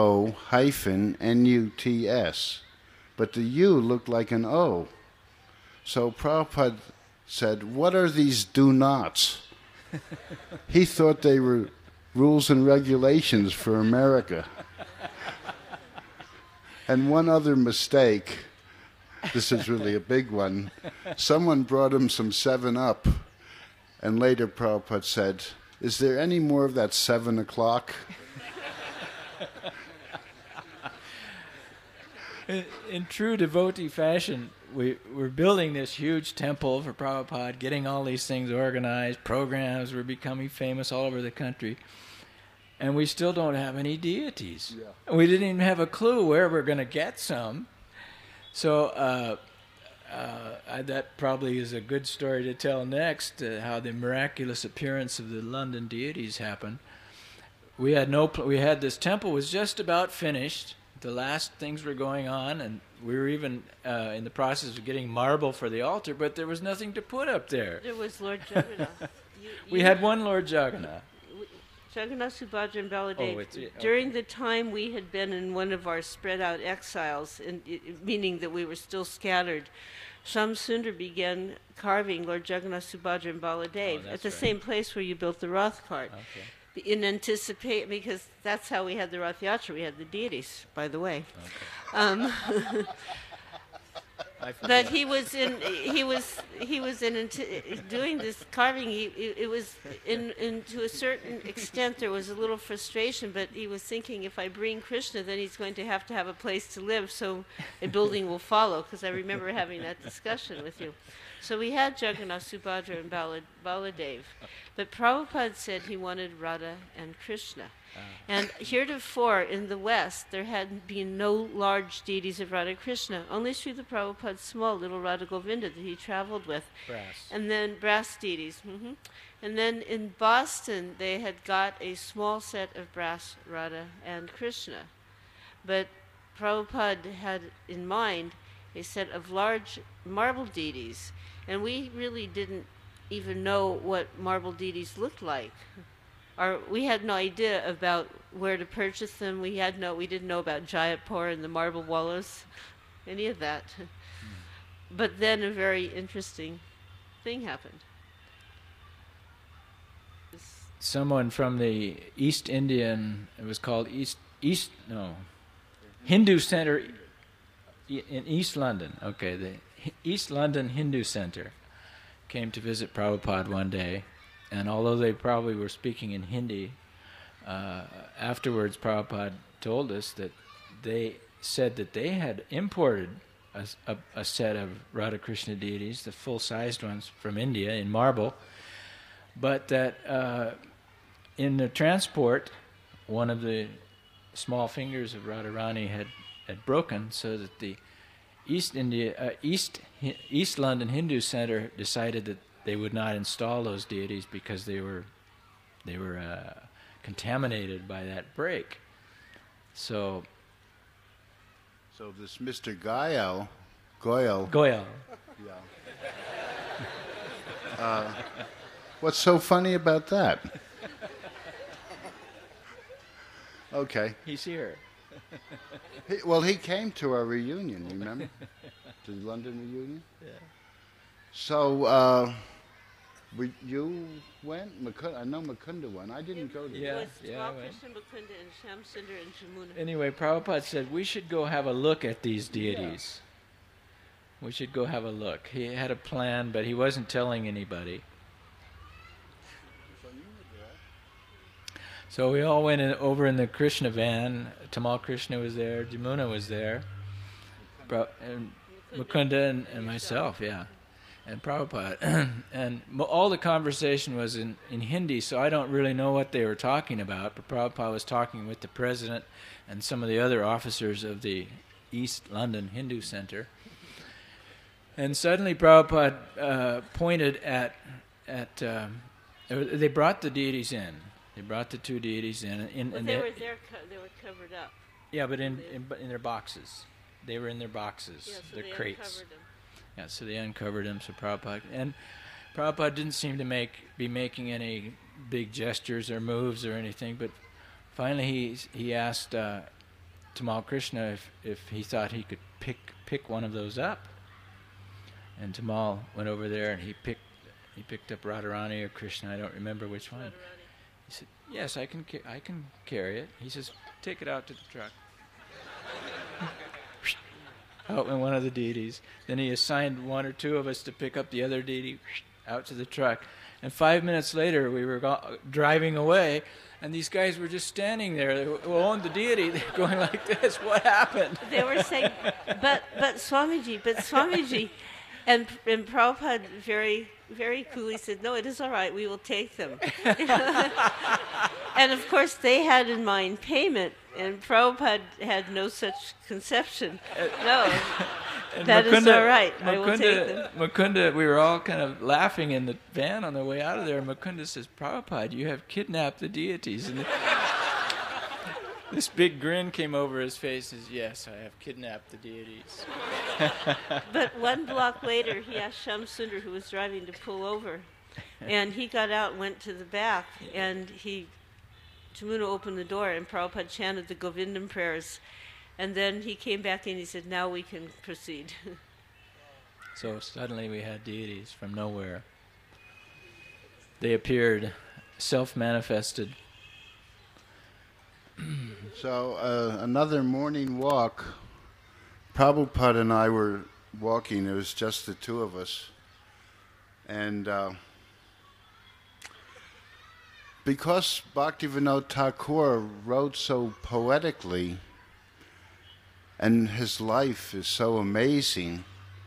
DO-NUTS, but the U looked like an O. So Prabhupada said, "What are these do-nots?" He thought they were rules and regulations for America. And one other mistake, this is really a big one, someone brought him some 7-Up, and later Prabhupada said, "Is there any more of that 7 o'clock?" In true devotee fashion, we're building this huge temple for Prabhupada, getting all these things organized, programs, we're becoming famous all over the country, and we still don't have any deities. Yeah. We didn't even have a clue where we're going to get some. So that probably is a good story to tell next, how the miraculous appearance of the London deities happened. We had this temple was just about finished. The last things were going on, and we were even in the process of getting marble for the altar, but there was nothing to put up there. There was Lord Jagannath. We had one Lord Jagannath. Jagannath, Subhadra, and Baladev. Okay. During the time we had been in one of our spread-out exiles, meaning that we were still scattered, Sham Sundar began carving Lord Jagannath, Subhadra, and Baladev at the same place where you built the Rath cart. Okay. In anticipate, because that's how we had the Rath Yatra. We had the deities, by the way. Okay. But he was doing this carving. It was to a certain extent there was a little frustration, but he was thinking, if I bring Krishna, then he's going to have a place to live, so a building will follow. Because I remember having that discussion with you. So we had Jagannath, Subhadra, and Baladev. But Prabhupada said he wanted Radha and Krishna. And heretofore in the West, there had been no large deities of Radha Krishna, only Srila Prabhupada's small little Radha Govinda that he traveled with. Brass. And then brass deities. And then in Boston, they had got a small set of brass Radha and Krishna. But Prabhupada had in mind a set of large marble deities. And we really didn't even know what marble deities looked like. We had no idea about where to purchase them. We didn't know about Jayapur and the marble wallows, any of that. But then a very interesting thing happened. Someone from the East Indian, it was called Hindu Center in East London. Okay, the East London Hindu Center came to visit Prabhupada one day, and although they probably were speaking in Hindi, afterwards Prabhupada told us that they said that they had imported a set of Radhakrishna deities, the full-sized ones from India in marble, but that in the transport, one of the small fingers of Radharani had broken, so that the East London Hindu Center decided that they would not install those deities because they were contaminated by that break. So this Mr. Goyal. Yeah. What's so funny about that? Okay. He's here. He came to our reunion, you remember? The London reunion? Yeah. So, you went? I know Mukunda went. I didn't go to Yeah. It was I went. Krishna Mukunda and Shamsundar and Jamuna. Anyway, Prabhupada said we should go have a look at these deities. We should go have a look. He had a plan, but he wasn't telling anybody. So we all went over in the Krishna van. Tamal Krishna was there. Jamuna was there. And Mukunda and myself, yeah. And Prabhupada. And all the conversation was in Hindi, so I don't really know what they were talking about. But Prabhupada was talking with the president and some of the other officers of the East London Hindu Center. And suddenly Prabhupada pointed at they brought the deities in. They brought the two deities in. Well, they were there. They were covered up. Yeah, but in their boxes. They were in their boxes, Yeah, so their they crates. uncovered them. Yeah, so they uncovered them. So Prabhupada didn't seem to be making any big gestures or moves or anything. But finally, he asked Tamal Krishna if he thought he could pick one of those up. And Tamal went over there and he picked up Radharani or Krishna. I don't remember which one. Radharani. He said, "Yes, I can carry it." He says, "Take it out to the truck." Out went one of the deities. Then he assigned one or two of us to pick up the other deity out to the truck. And 5 minutes later, we were driving away, and these guys were just standing there. They owned the deity. They were going like this. What happened? They were saying, but Swamiji. And Prabhupada very, very coolly said, "No, it is all right. We will take them." And of course, they had in mind payment, and Prabhupada had no such conception. No, that is all right. I will take them. Mukunda, we were all kind of laughing in the van on the way out of there. Mukunda says, "Prabhupada, you have kidnapped the deities." And this big grin came over his face. Says, "Yes, I have kidnapped the deities." But 1 block later, he asked Shamsundar, who was driving, to pull over. And he got out and went to the back. And Jamuna opened the door, and Prabhupada chanted the Govindam prayers. And then he came back and he said, "Now we can proceed." So suddenly we had deities from nowhere. They appeared, self-manifested. So another morning walk, Prabhupada and I were walking. It was just the two of us. And because Bhaktivinoda Thakur wrote so poetically, and his life is so amazing,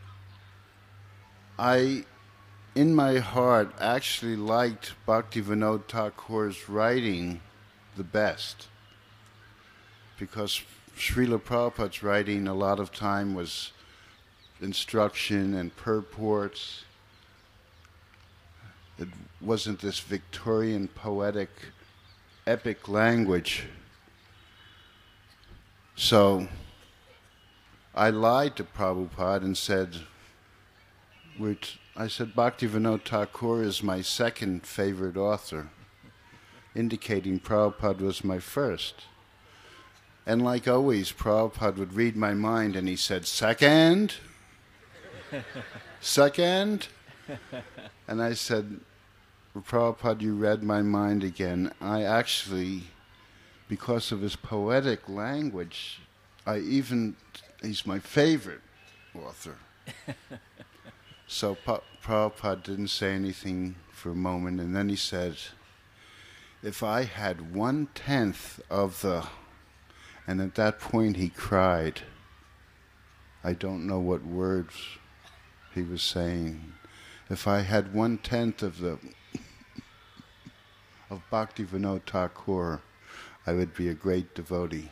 I, in my heart, actually liked Bhaktivinoda Thakur's writing the best. Because Srila Prabhupada's writing a lot of time was instruction and purports. It wasn't this Victorian poetic, epic language. So I lied to Prabhupada and said, Bhaktivinoda Thakur is my second favorite author, indicating Prabhupada was my first. And like always, Prabhupada would read my mind and he said, "Second? Second?" And I said, "Prabhupada, you read my mind again. I actually, because of his poetic language, he's my favorite author." So Prabhupada didn't say anything for a moment, and then he said, "If I had 1/10 of the And at that point he cried. I don't know what words he was saying. If I had 1/10 of Bhaktivinoda Thakur, I would be a great devotee.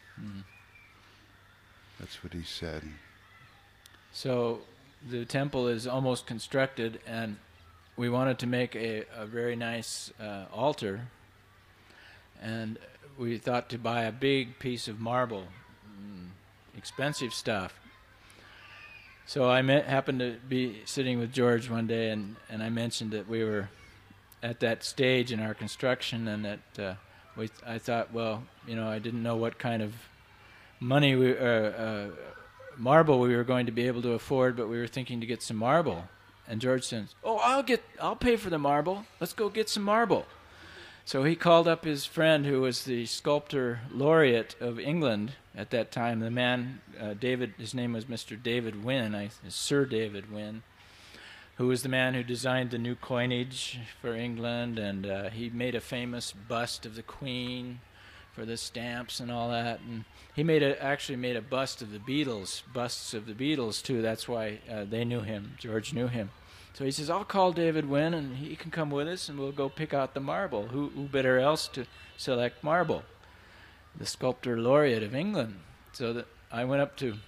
That's what he said. So the temple is almost constructed, and we wanted to make a very nice altar, and we thought to buy a big piece of marble, expensive stuff. So I happened to be sitting with George one day, and I mentioned that we were at that stage in our construction, and that I thought, well, I didn't know what kind of money marble we were going to be able to afford, but we were thinking to get some marble. And George says, "Oh, I'll pay for the marble. Let's go get some marble." So he called up his friend, who was the sculptor laureate of England at that time. The man, his name was Mr. David Wynne, Sir David Wynne, who was the man who designed the new coinage for England, and he made a famous bust of the Queen for the stamps and all that. And he actually made a bust of the Beatles, busts of the Beatles too. That's why they knew him. George knew him. So he says, "I'll call David Wynne, and he can come with us, and we'll go pick out the marble. Who better else to select marble? The sculptor laureate of England." So I went up to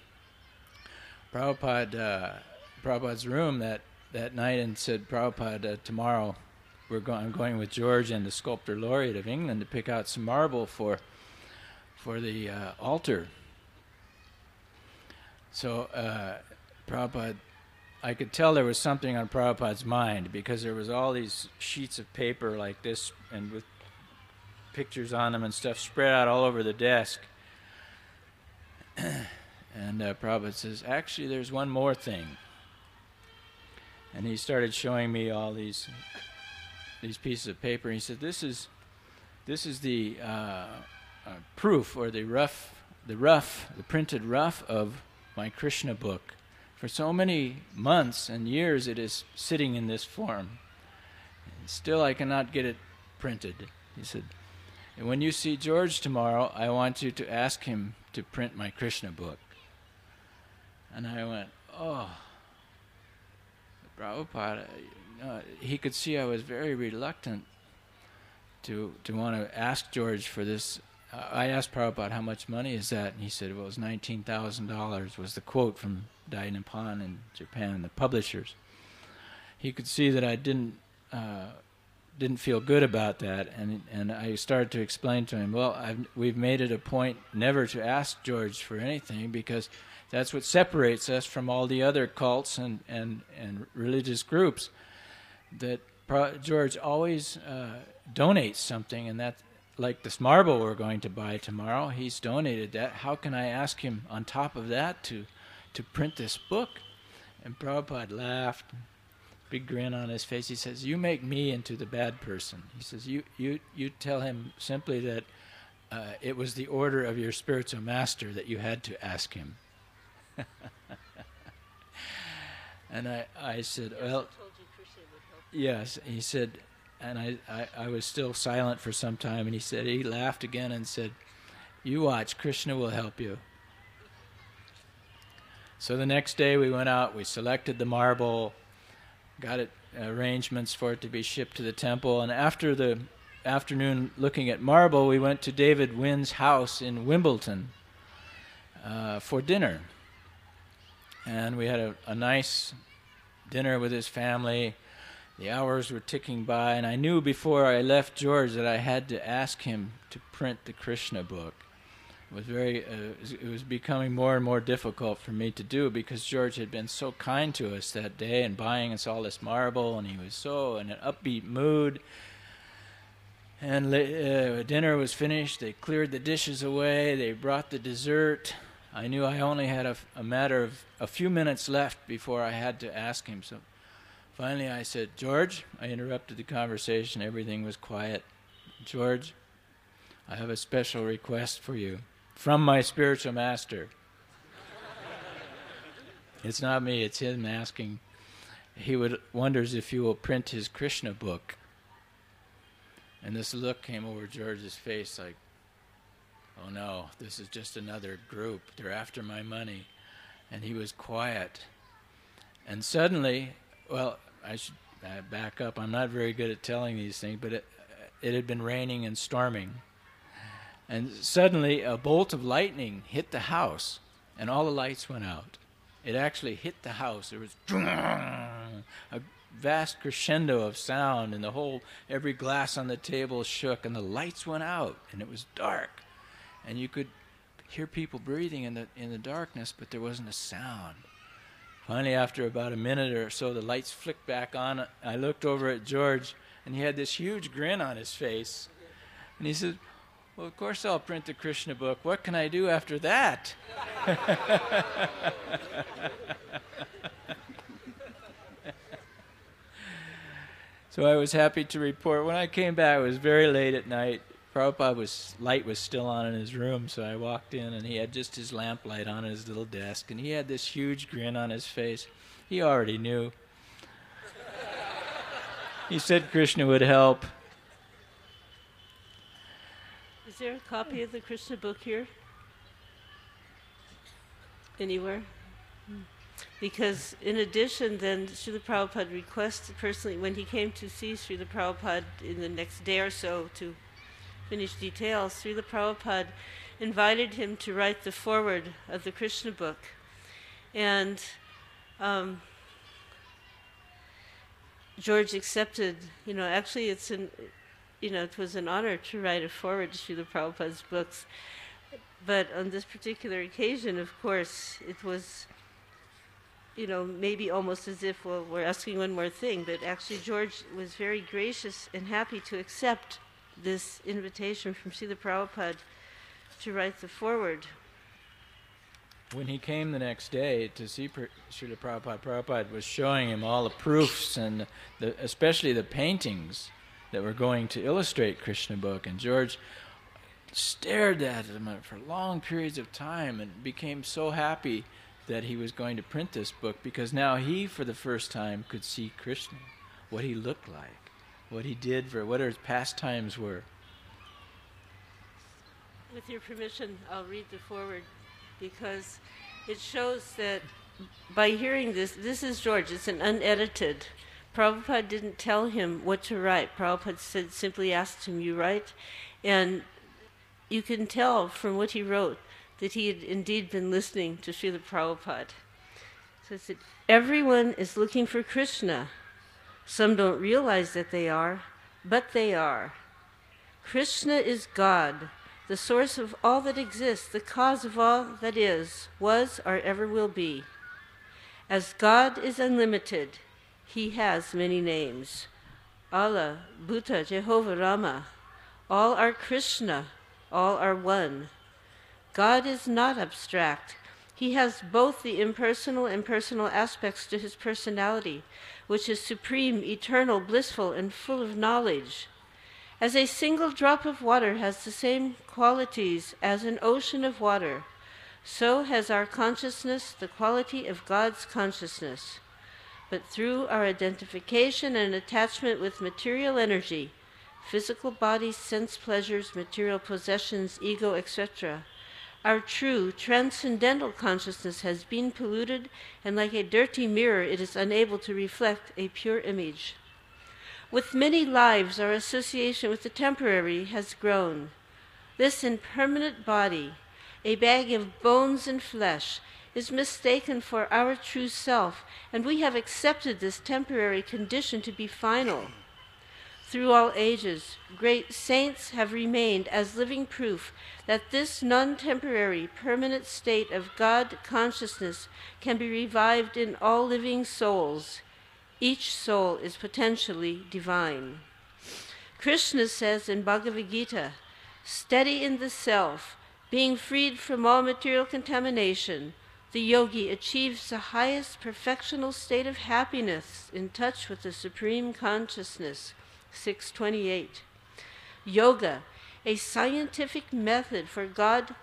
Prabhupada's room that night and said, "Prabhupada, tomorrow I'm going with George and the sculptor laureate of England to pick out some marble for the altar." So Prabhupada, I could tell there was something on Prabhupada's mind, because there was all these sheets of paper like this and with pictures on them and stuff spread out all over the desk. And Prabhupada says, "Actually, there's one more thing." And he started showing me all these pieces of paper. And he said, "This is the proof, or the printed rough of my Krishna book. For so many months and years it is sitting in this form. And still I cannot get it printed." He said, "And when you see George tomorrow, I want you to ask him to print my Krishna book." And I went, "Oh, Prabhupada," he could see I was very reluctant to want to ask George for this. I asked Prabhupada, "How much money is that?" And he said, "Well, it was $19,000 was the quote from Dai Nippon in Japan, the publishers." He could see that I didn't feel good about that, and I started to explain to him, "Well, we've made it a point never to ask George for anything, because that's what separates us from all the other cults and religious groups, that George always donates something, and that, like this marble we're going to buy tomorrow, he's donated that. How can I ask him on top of that to print this book?" And Prabhupada laughed, big grin on his face. He says, "You make me into the bad person." He says, you tell him simply that it was the order of your spiritual master that you had to ask him." And I said, "Well, yes." He said, and I was still silent for some time, and he laughed again and said, "You watch, Krishna will help you." So the next day we went out, we selected the marble, got arrangements for it to be shipped to the temple, and after the afternoon looking at marble, we went to David Wynne's house in Wimbledon for dinner. And we had a nice dinner with his family. The hours were ticking by, and I knew before I left George that I had to ask him to print the Krishna book. It was becoming more and more difficult for me to do, because George had been so kind to us that day and buying us all this marble, and he was so in an upbeat mood. And dinner was finished. They cleared the dishes away. They brought the dessert. I knew I only had a matter of a few minutes left before I had to ask him. So finally I said, "George," I interrupted the conversation. Everything was quiet. "George, I have a special request for you from my spiritual master." It's not me, it's him asking. He wonders if you will print his Krishna book. And this look came over George's face like, oh no, this is just another group. They're after my money. And he was quiet. And suddenly, well, I should back up. I'm not very good at telling these things, but it had been raining and storming. And suddenly a bolt of lightning hit the house, and all the lights went out. It actually hit the house. There was a vast crescendo of sound, and every glass on the table shook, and the lights went out, and it was dark. And you could hear people breathing in the darkness, but there wasn't a sound. Finally, after about a minute or so, the lights flicked back on. I looked over at George, and he had this huge grin on his face. And he said, well, of course I'll print the Krishna book. What can I do after that? So I was happy to report. When I came back, it was very late at night. Prabhupada's light was still on in his room, so I walked in, and he had just his lamplight on his little desk, and he had this huge grin on his face. He already knew. He said Krishna would help. Is there a copy of the Krishna book here? Anywhere? Because in addition, then, Srila Prabhupada requested personally, when he came to see Srila Prabhupada in the next day or so to finish details, Srila Prabhupada invited him to write the foreword of the Krishna book. And George accepted, actually it was an honor to write a foreword to Srila Prabhupada's books. But on this particular occasion, of course, it was, maybe almost as if, well, we're asking one more thing, but actually George was very gracious and happy to accept this invitation from Srila Prabhupada to write the foreword. When he came the next day to see Srila Prabhupada, Prabhupada was showing him all the proofs and especially the paintings that were going to illustrate Krishna book, and George stared at him for long periods of time and became so happy that he was going to print this book, because now he, for the first time, could see Krishna, what he looked like, what he did, what his pastimes were. With your permission, I'll read the foreword, because it shows that by hearing this is George, it's an unedited. Prabhupada didn't tell him what to write. Prabhupada simply asked him, you write? And you can tell from what he wrote that he had indeed been listening to Srila Prabhupada. So it said, everyone is looking for Krishna. Some don't realize that they are, but they are. Krishna is God, the source of all that exists, the cause of all that is, was, or ever will be. As God is unlimited, he has many names. Allah, Buddha, Jehovah, Rama, all are Krishna, all are one. God is not abstract. He has both the impersonal and personal aspects to his personality, which is supreme, eternal, blissful, and full of knowledge. As a single drop of water has the same qualities as an ocean of water, so has our consciousness the quality of God's consciousness. But through our identification and attachment with material energy, physical bodies, sense pleasures, material possessions, ego, etc., our true, transcendental consciousness has been polluted, and like a dirty mirror, it is unable to reflect a pure image. With many lives, our association with the temporary has grown. This impermanent body, a bag of bones and flesh, is mistaken for our true self, and we have accepted this temporary condition to be final. Through all ages, great saints have remained as living proof that this non-temporary, permanent state of God consciousness can be revived in all living souls. Each soul is potentially divine. Krishna says in Bhagavad Gita, steady in the self, being freed from all material contamination, the yogi achieves the highest perfectional state of happiness in touch with the Supreme Consciousness. 628. Yoga, a scientific method for God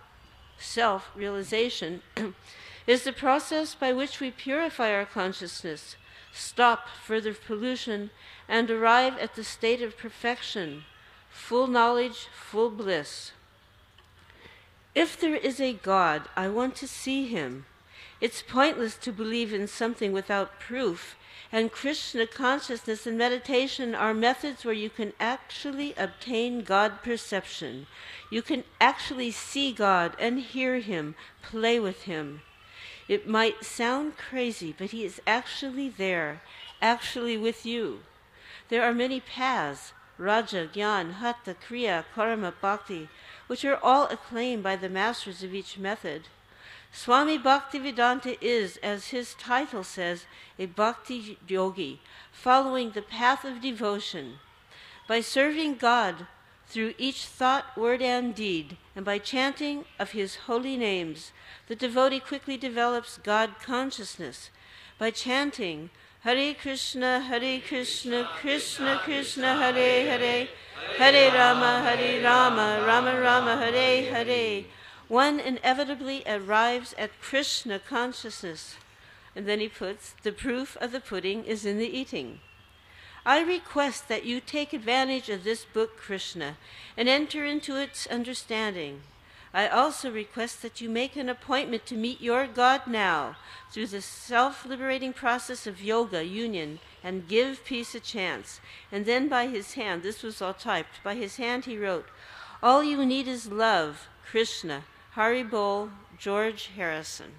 self-realization, is the process by which we purify our consciousness, stop further pollution, and arrive at the state of perfection, full knowledge, full bliss. If there is a God, I want to see him. It's pointless to believe in something without proof, and Krishna consciousness and meditation are methods where you can actually obtain God perception. You can actually see God and hear him, play with him. It might sound crazy, but he is actually there, actually with you. There are many paths, Raja, Gyan, Hatha, Kriya, Karma, Bhakti, which are all acclaimed by the masters of each method. Swami Bhaktivedanta is, as his title says, a bhakti yogi, following the path of devotion. By serving God through each thought, word, and deed, and by chanting of his holy names, the devotee quickly develops God consciousness. By chanting Hare Krishna, Krishna Krishna, Hare Hare, Hare Rama, Rama Rama, Hare Hare, one inevitably arrives at Krishna consciousness. And then he puts, the proof of the pudding is in the eating. I request that you take advantage of this book, Krishna, and enter into its understanding. I also request that you make an appointment to meet your God now through the self-liberating process of yoga, union, and give peace a chance. And then by his hand, this was all typed, by his hand he wrote, all you need is love, Krishna, Hari Bol, George Harrison.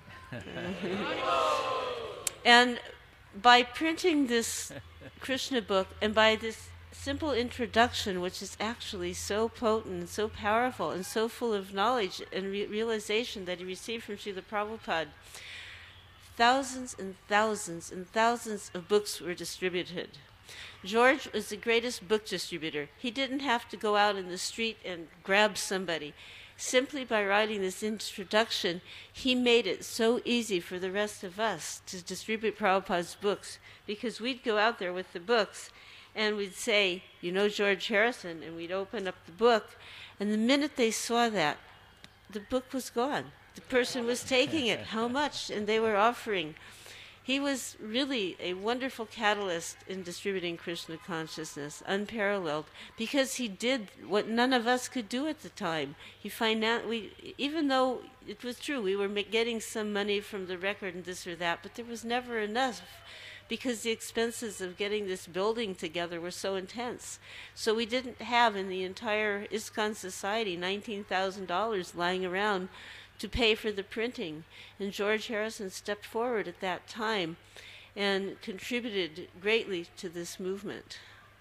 And by printing this Krishna book and by this simple introduction, which is actually so potent and so powerful and so full of knowledge and realization that he received from Srila Prabhupada, thousands and thousands and thousands of books were distributed. George was the greatest book distributor. He didn't have to go out in the street and grab somebody. Simply by writing this introduction, he made it so easy for the rest of us to distribute Prabhupada's books, because we'd go out there with the books and we'd say, you know George Harrison, and we'd open up the book, and the minute they saw that, the book was gone. The person was taking it, how much, and they were offering. He was really a wonderful catalyst in distributing Krishna consciousness, unparalleled, because he did what none of us could do at the time. Even though it was true, we were getting some money from the record and this or that, but there was never enough, because the expenses of getting this building together were so intense. So we didn't have in the entire ISKCON society $19,000 lying around to pay for the printing. And George Harrison stepped forward at that time and contributed greatly to this movement.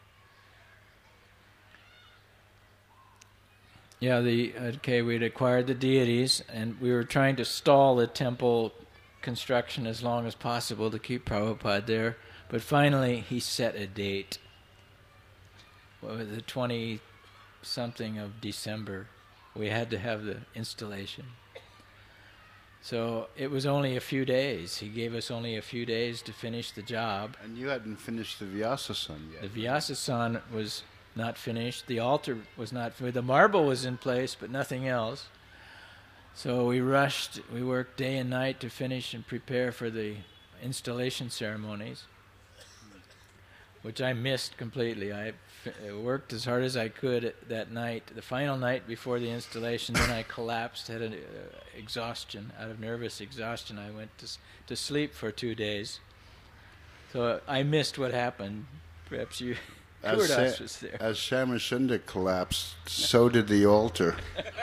Yeah, we'd acquired the deities, and we were trying to stall the temple construction as long as possible to keep Prabhupada there. But finally, he set a date. The 20-something of December, we had to have the installation. So it was only a few days. He gave us only a few days to finish the job. And you hadn't finished the Vyasasan yet. The Vyasasan was not finished. The altar was not finished. The marble was in place, but nothing else. So we rushed. We worked day and night to finish and prepare for the installation ceremonies, which I missed completely. I worked as hard as I could that night, the final night before the installation. Then I collapsed, had an exhaustion, out of nervous exhaustion. I went to sleep for 2 days. So I missed what happened. Perhaps you, Kurdas was there. As Shamasunda collapsed, so did the altar.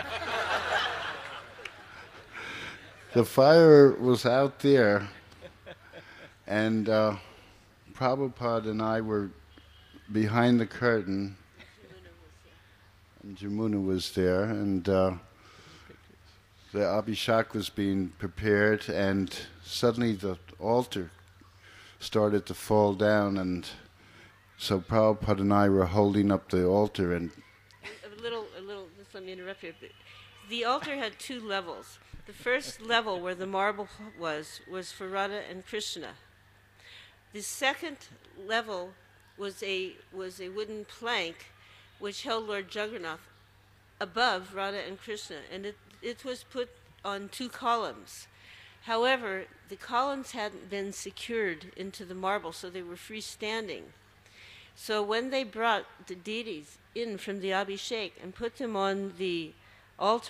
The fire was out there, and Prabhupada and I were behind the curtain, and Jamuna was there, and the Abhishek was being prepared, and suddenly the altar started to fall down, and so Prabhupada and I were holding up the altar. And a little, just let me interrupt you. The altar had 2 levels. The first level, where the marble was for Radha and Krishna. The second level was a wooden plank which held Lord Jagannath above Radha and Krishna, and it was put on 2 columns. However, the columns hadn't been secured into the marble, so they were freestanding. So when they brought the deities in from the Abhishek and put them on the altar,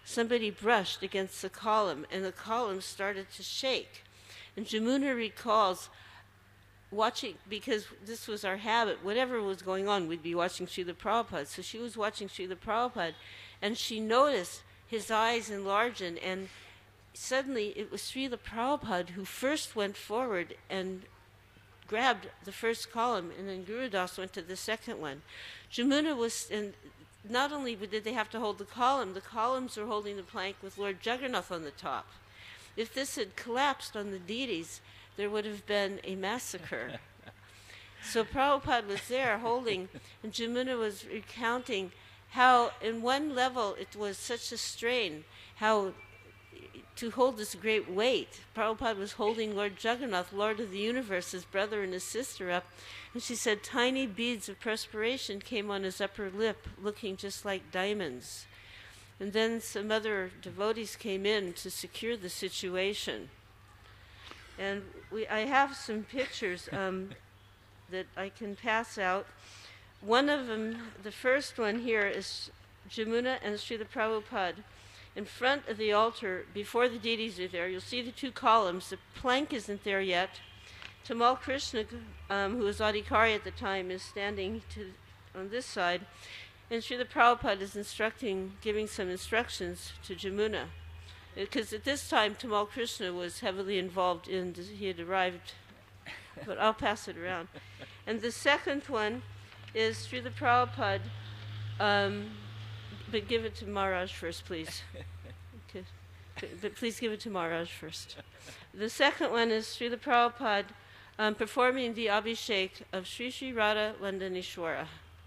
somebody brushed against the column, and the column started to shake. And Jamuna recalls watching, because this was our habit, whatever was going on, we'd be watching Srila Prabhupada. So she was watching Srila Prabhupada, and she noticed his eyes enlarging, and suddenly it was Srila Prabhupada who first went forward and grabbed the first column, and then Guru Das went to the second one. Jamuna was, and not only did they have to hold the columns were holding the plank with Lord Jagannath on the top. If this had collapsed on the deities, there would have been a massacre. So Prabhupada was there holding, and Jamuna was recounting how in one level it was such a strain, how to hold this great weight. Prabhupada was holding Lord Jagannath, Lord of the universe, his brother and his sister up, and she said tiny beads of perspiration came on his upper lip, looking just like diamonds. And then some other devotees came in to secure the situation. And I have some pictures that I can pass out. One of them, the first one here, is Jamuna and Srila Prabhupada in front of the altar before the deities are there. You'll see the two columns. The plank isn't there yet. Tamal Krishna, who was Adhikari at the time, is standing on this side. And Srila Prabhupada is giving some instructions to Jamuna. Because at this time, Tamal Krishna was heavily involved he had arrived, but I'll pass it around. And the second one is Srila Prabhupada, but give it to Maharaj first, please. Okay. But please give it to Maharaj first. The second one is Srila Prabhupada performing the Abhishek of Sri Sri Radha Landanishwara.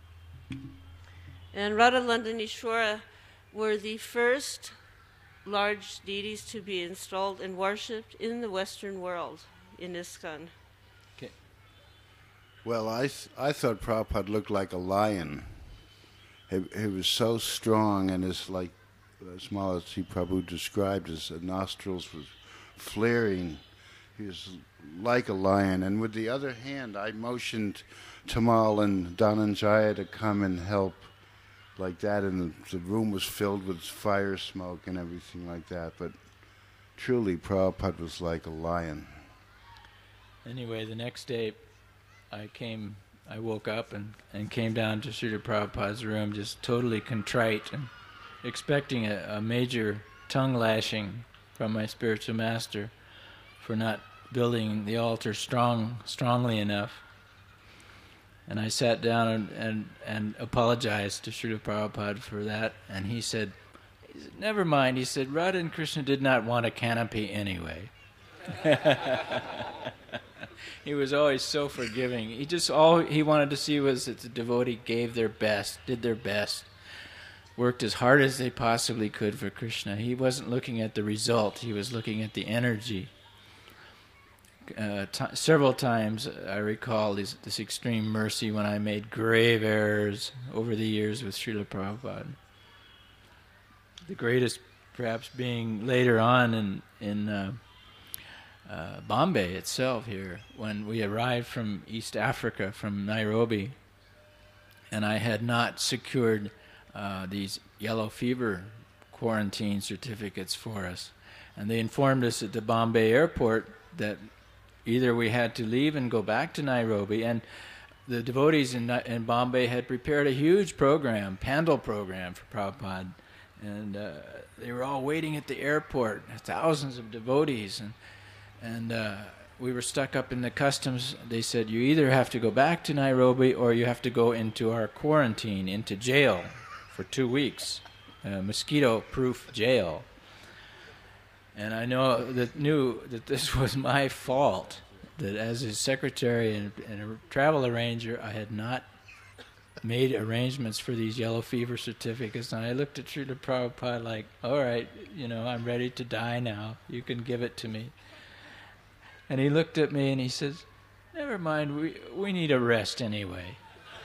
And Radha Landanishwara were the first large deities to be installed and worshipped in the Western world in ISKCON. Okay. Well, I thought Prabhupada looked like a lion. He was so strong, and his, like as Malachi Prabhu described, his nostrils was flaring. He was like a lion. And with the other hand, I motioned Tamal and Dhananjaya to come and help like that, and the room was filled with fire smoke and everything like that. But truly, Prabhupada was like a lion. Anyway, the next day, I woke up and came down to Srila Prabhupada's room, just totally contrite and expecting a major tongue lashing from my spiritual master for not building the altar strongly enough. And I sat down and apologized to Srila Prabhupada for that, and he said, never mind, he said, Radha and Krishna did not want a canopy anyway. He was always so forgiving. All he wanted to see was that the devotee gave their best, did their best, worked as hard as they possibly could for Krishna. He wasn't looking at the result, he was looking at the energy. Several times I recall this extreme mercy when I made grave errors over the years with Srila Prabhupada. The greatest perhaps being later on in Bombay itself here, when we arrived from East Africa, from Nairobi, and I had not secured these yellow fever quarantine certificates for us. And they informed us at the Bombay airport that either we had to leave and go back to Nairobi, and the devotees in Bombay had prepared a huge program, Pandal program for Prabhupada, and they were all waiting at the airport, thousands of devotees, and we were stuck up in the customs. They said, you either have to go back to Nairobi or you have to go into our quarantine, into jail for 2 weeks, mosquito-proof jail. And I knew that this was my fault, that as his secretary and a travel arranger, I had not made arrangements for these yellow fever certificates. And I looked at Srila Prabhupada like, all right, I'm ready to die now. You can give it to me. And he looked at me and he says, never mind, we need a rest anyway.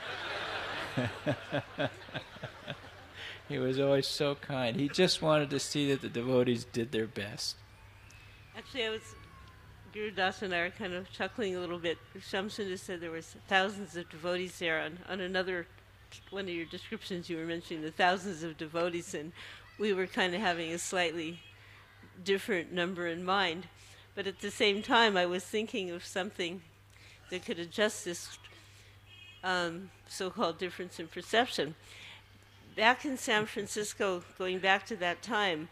He was always so kind. He just wanted to see that the devotees did their best. Actually, Guru Das and I are kind of chuckling a little bit. Shamsundar said there was thousands of devotees there. On another one of your descriptions, you were mentioning the thousands of devotees, and we were kind of having a slightly different number in mind. But at the same time, I was thinking of something that could adjust this so-called difference in perception. Back in San Francisco, going back to that time,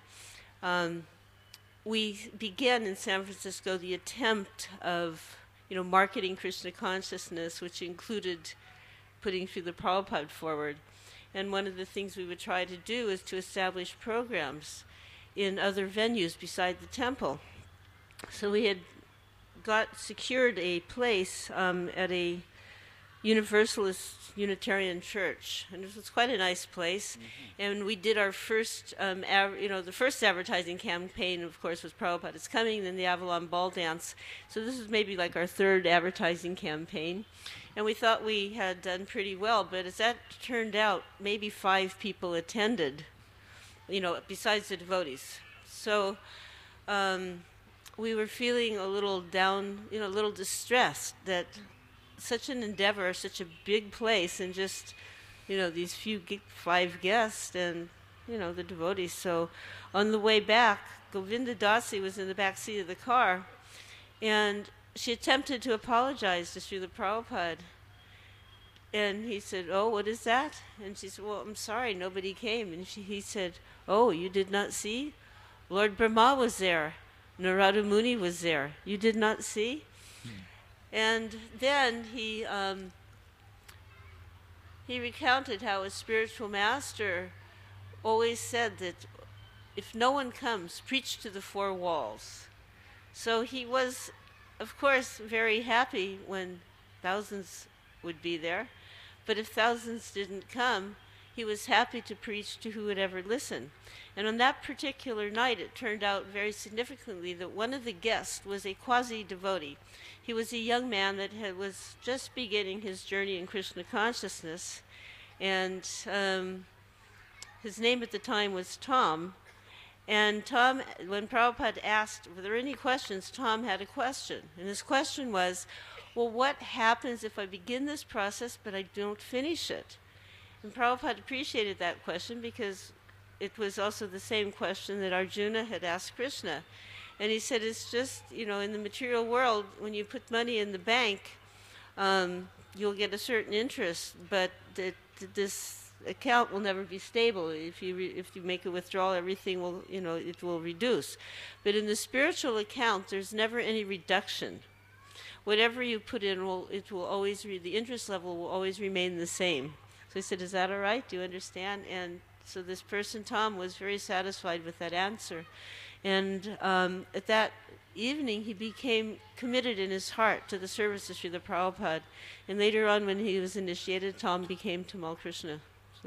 we began in San Francisco the attempt of, marketing Krishna consciousness, which included putting Srila Prabhupada forward. And one of the things we would try to do is to establish programs in other venues beside the temple. So we had secured a place at a Universalist Unitarian church, and it was quite a nice place. Mm-hmm. And we did our first, the first advertising campaign, of course, was Prabhupada is Coming, then the Avalon Ball Dance. So this was maybe like our third advertising campaign, and we thought we had done pretty well. But as that turned out, maybe 5 people attended, besides the devotees. So we were feeling a little down, a little distressed that such an endeavor, such a big place, and just, these 5 guests and, the devotees. So on the way back, Govinda Dasi was in the back seat of the car, and she attempted to apologize to Srila Prabhupada. And he said, "Oh, what is that?" And she said, "Well, I'm sorry, nobody came." And he said, "Oh, you did not see? Lord Brahma was there. Narada Muni was there. You did not see?" And then he recounted how his spiritual master always said that if no one comes, preach to the 4 walls. So he was, of course, very happy when thousands would be there. But if thousands didn't come, he was happy to preach to who would ever listen. And on that particular night, it turned out very significantly that one of the guests was a quasi-devotee. He was a young man that was just beginning his journey in Krishna consciousness, and his name at the time was Tom. And Tom, when Prabhupada asked, were there any questions, Tom had a question. And his question was, well, what happens if I begin this process but I don't finish it? And Prabhupada appreciated that question because it was also the same question that Arjuna had asked Krishna. And he said, it's just, in the material world, when you put money in the bank, you'll get a certain interest, but this account will never be stable. If you make a withdrawal, everything will, it will reduce. But in the spiritual account, there's never any reduction. Whatever you put in, the interest level will always remain the same. So he said, is that all right? Do you understand? And so this person, Tom, was very satisfied with that answer. And at that evening, he became committed in his heart to the service of Srila Prabhupada. And later on, when he was initiated, Tom became Tamal Krishna.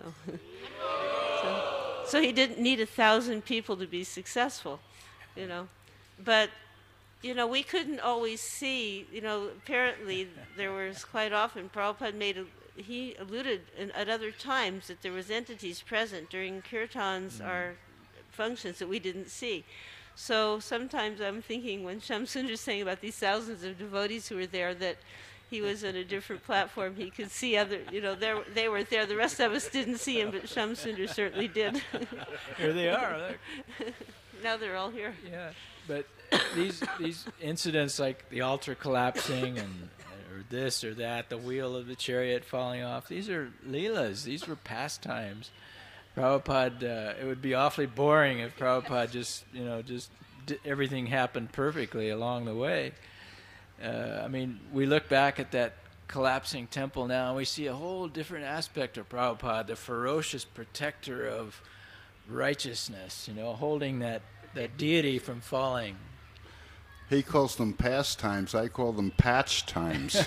So he didn't need 1,000 people to be successful, But, we couldn't always see, apparently there was quite often, Prabhupada he alluded at other times that there was entities present during kirtans or functions that we didn't see. So sometimes I'm thinking when Shamsunder's saying about these thousands of devotees who were there that he was on a different platform. He could see they were there. The rest of us didn't see him, but Shamsunder certainly did. Here they are. Now they're all here. Yeah, but these incidents like the altar collapsing or this or that, the wheel of the chariot falling off, these are leelas. These were pastimes. Prabhupada, it would be awfully boring if Prabhupada just everything happened perfectly along the way. We look back at that collapsing temple now and we see a whole different aspect of Prabhupada, the ferocious protector of righteousness, holding that deity from falling. He calls them pastimes. I call them patch times.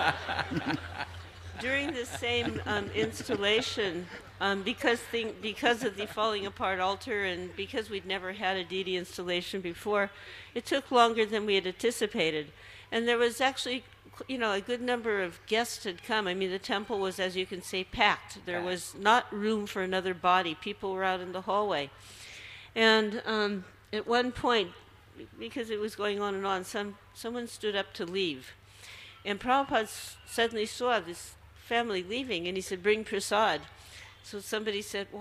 During the same installation, because of the falling apart altar and because we'd never had a deity installation before, it took longer than we had anticipated. And there was actually, a good number of guests had come. The temple was, as you can say, packed. There was not room for another body. People were out in the hallway. And at one point, because it was going on and on, someone stood up to leave. And Prabhupada suddenly saw this family leaving, and he said, bring prasad. So somebody said, well,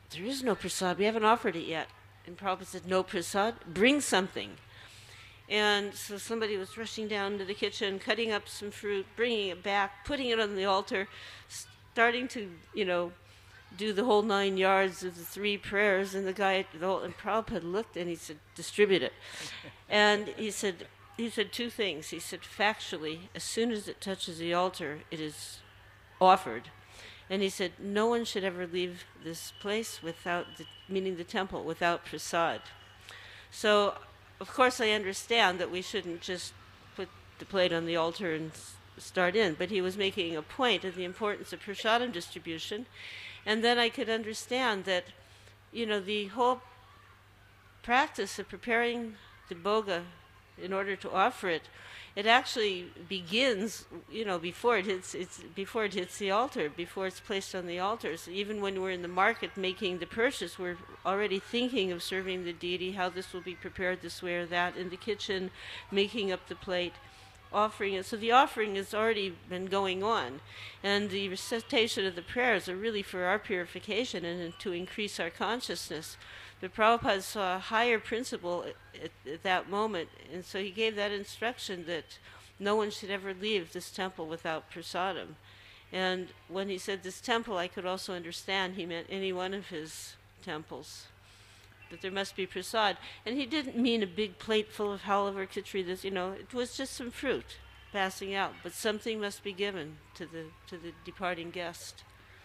there is no prasad. We haven't offered it yet. And Prabhupada said, no prasad? Bring something. And so somebody was rushing down to the kitchen, cutting up some fruit, bringing it back, putting it on the altar, starting to, do the whole 9 yards of the 3 prayers. And and Prabhupada looked and he said, distribute it. And he said 2 things. He said, factually, as soon as it touches the altar, it is offered. And he said, no one should ever leave this place meaning the temple, without prasad. So, of course, I understand that we shouldn't just put the plate on the altar and start in, but he was making a point of the importance of prasadam distribution. And then I could understand that, the whole practice of preparing the bhoga in order to offer it, it actually begins, before it hits the altar, before it's placed on the altar. So even when we're in the market making the purchase, we're already thinking of serving the deity, how this will be prepared this way or that, in the kitchen, making up the plate, offering it. So the offering has already been going on. And the recitation of the prayers are really for our purification and to increase our consciousness. But Prabhupada saw a higher principle at that moment, and so he gave that instruction that no one should ever leave this temple without prasadam. And when he said this temple, I could also understand he meant any one of his temples, that there must be prasad. And he didn't mean a big plate full of halava or khichdi. It was just some fruit passing out, but something must be given to the departing guest.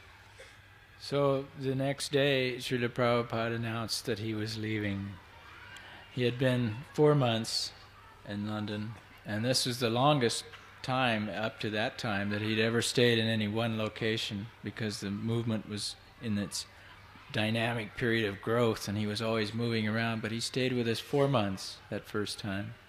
So the next day, Srila Prabhupada announced that he was leaving. He had been 4 months in London, and this was the longest time up to that time that he'd ever stayed in any one location, because the movement was in its dynamic period of growth, and he was always moving around. But he stayed with us 4 months that first time.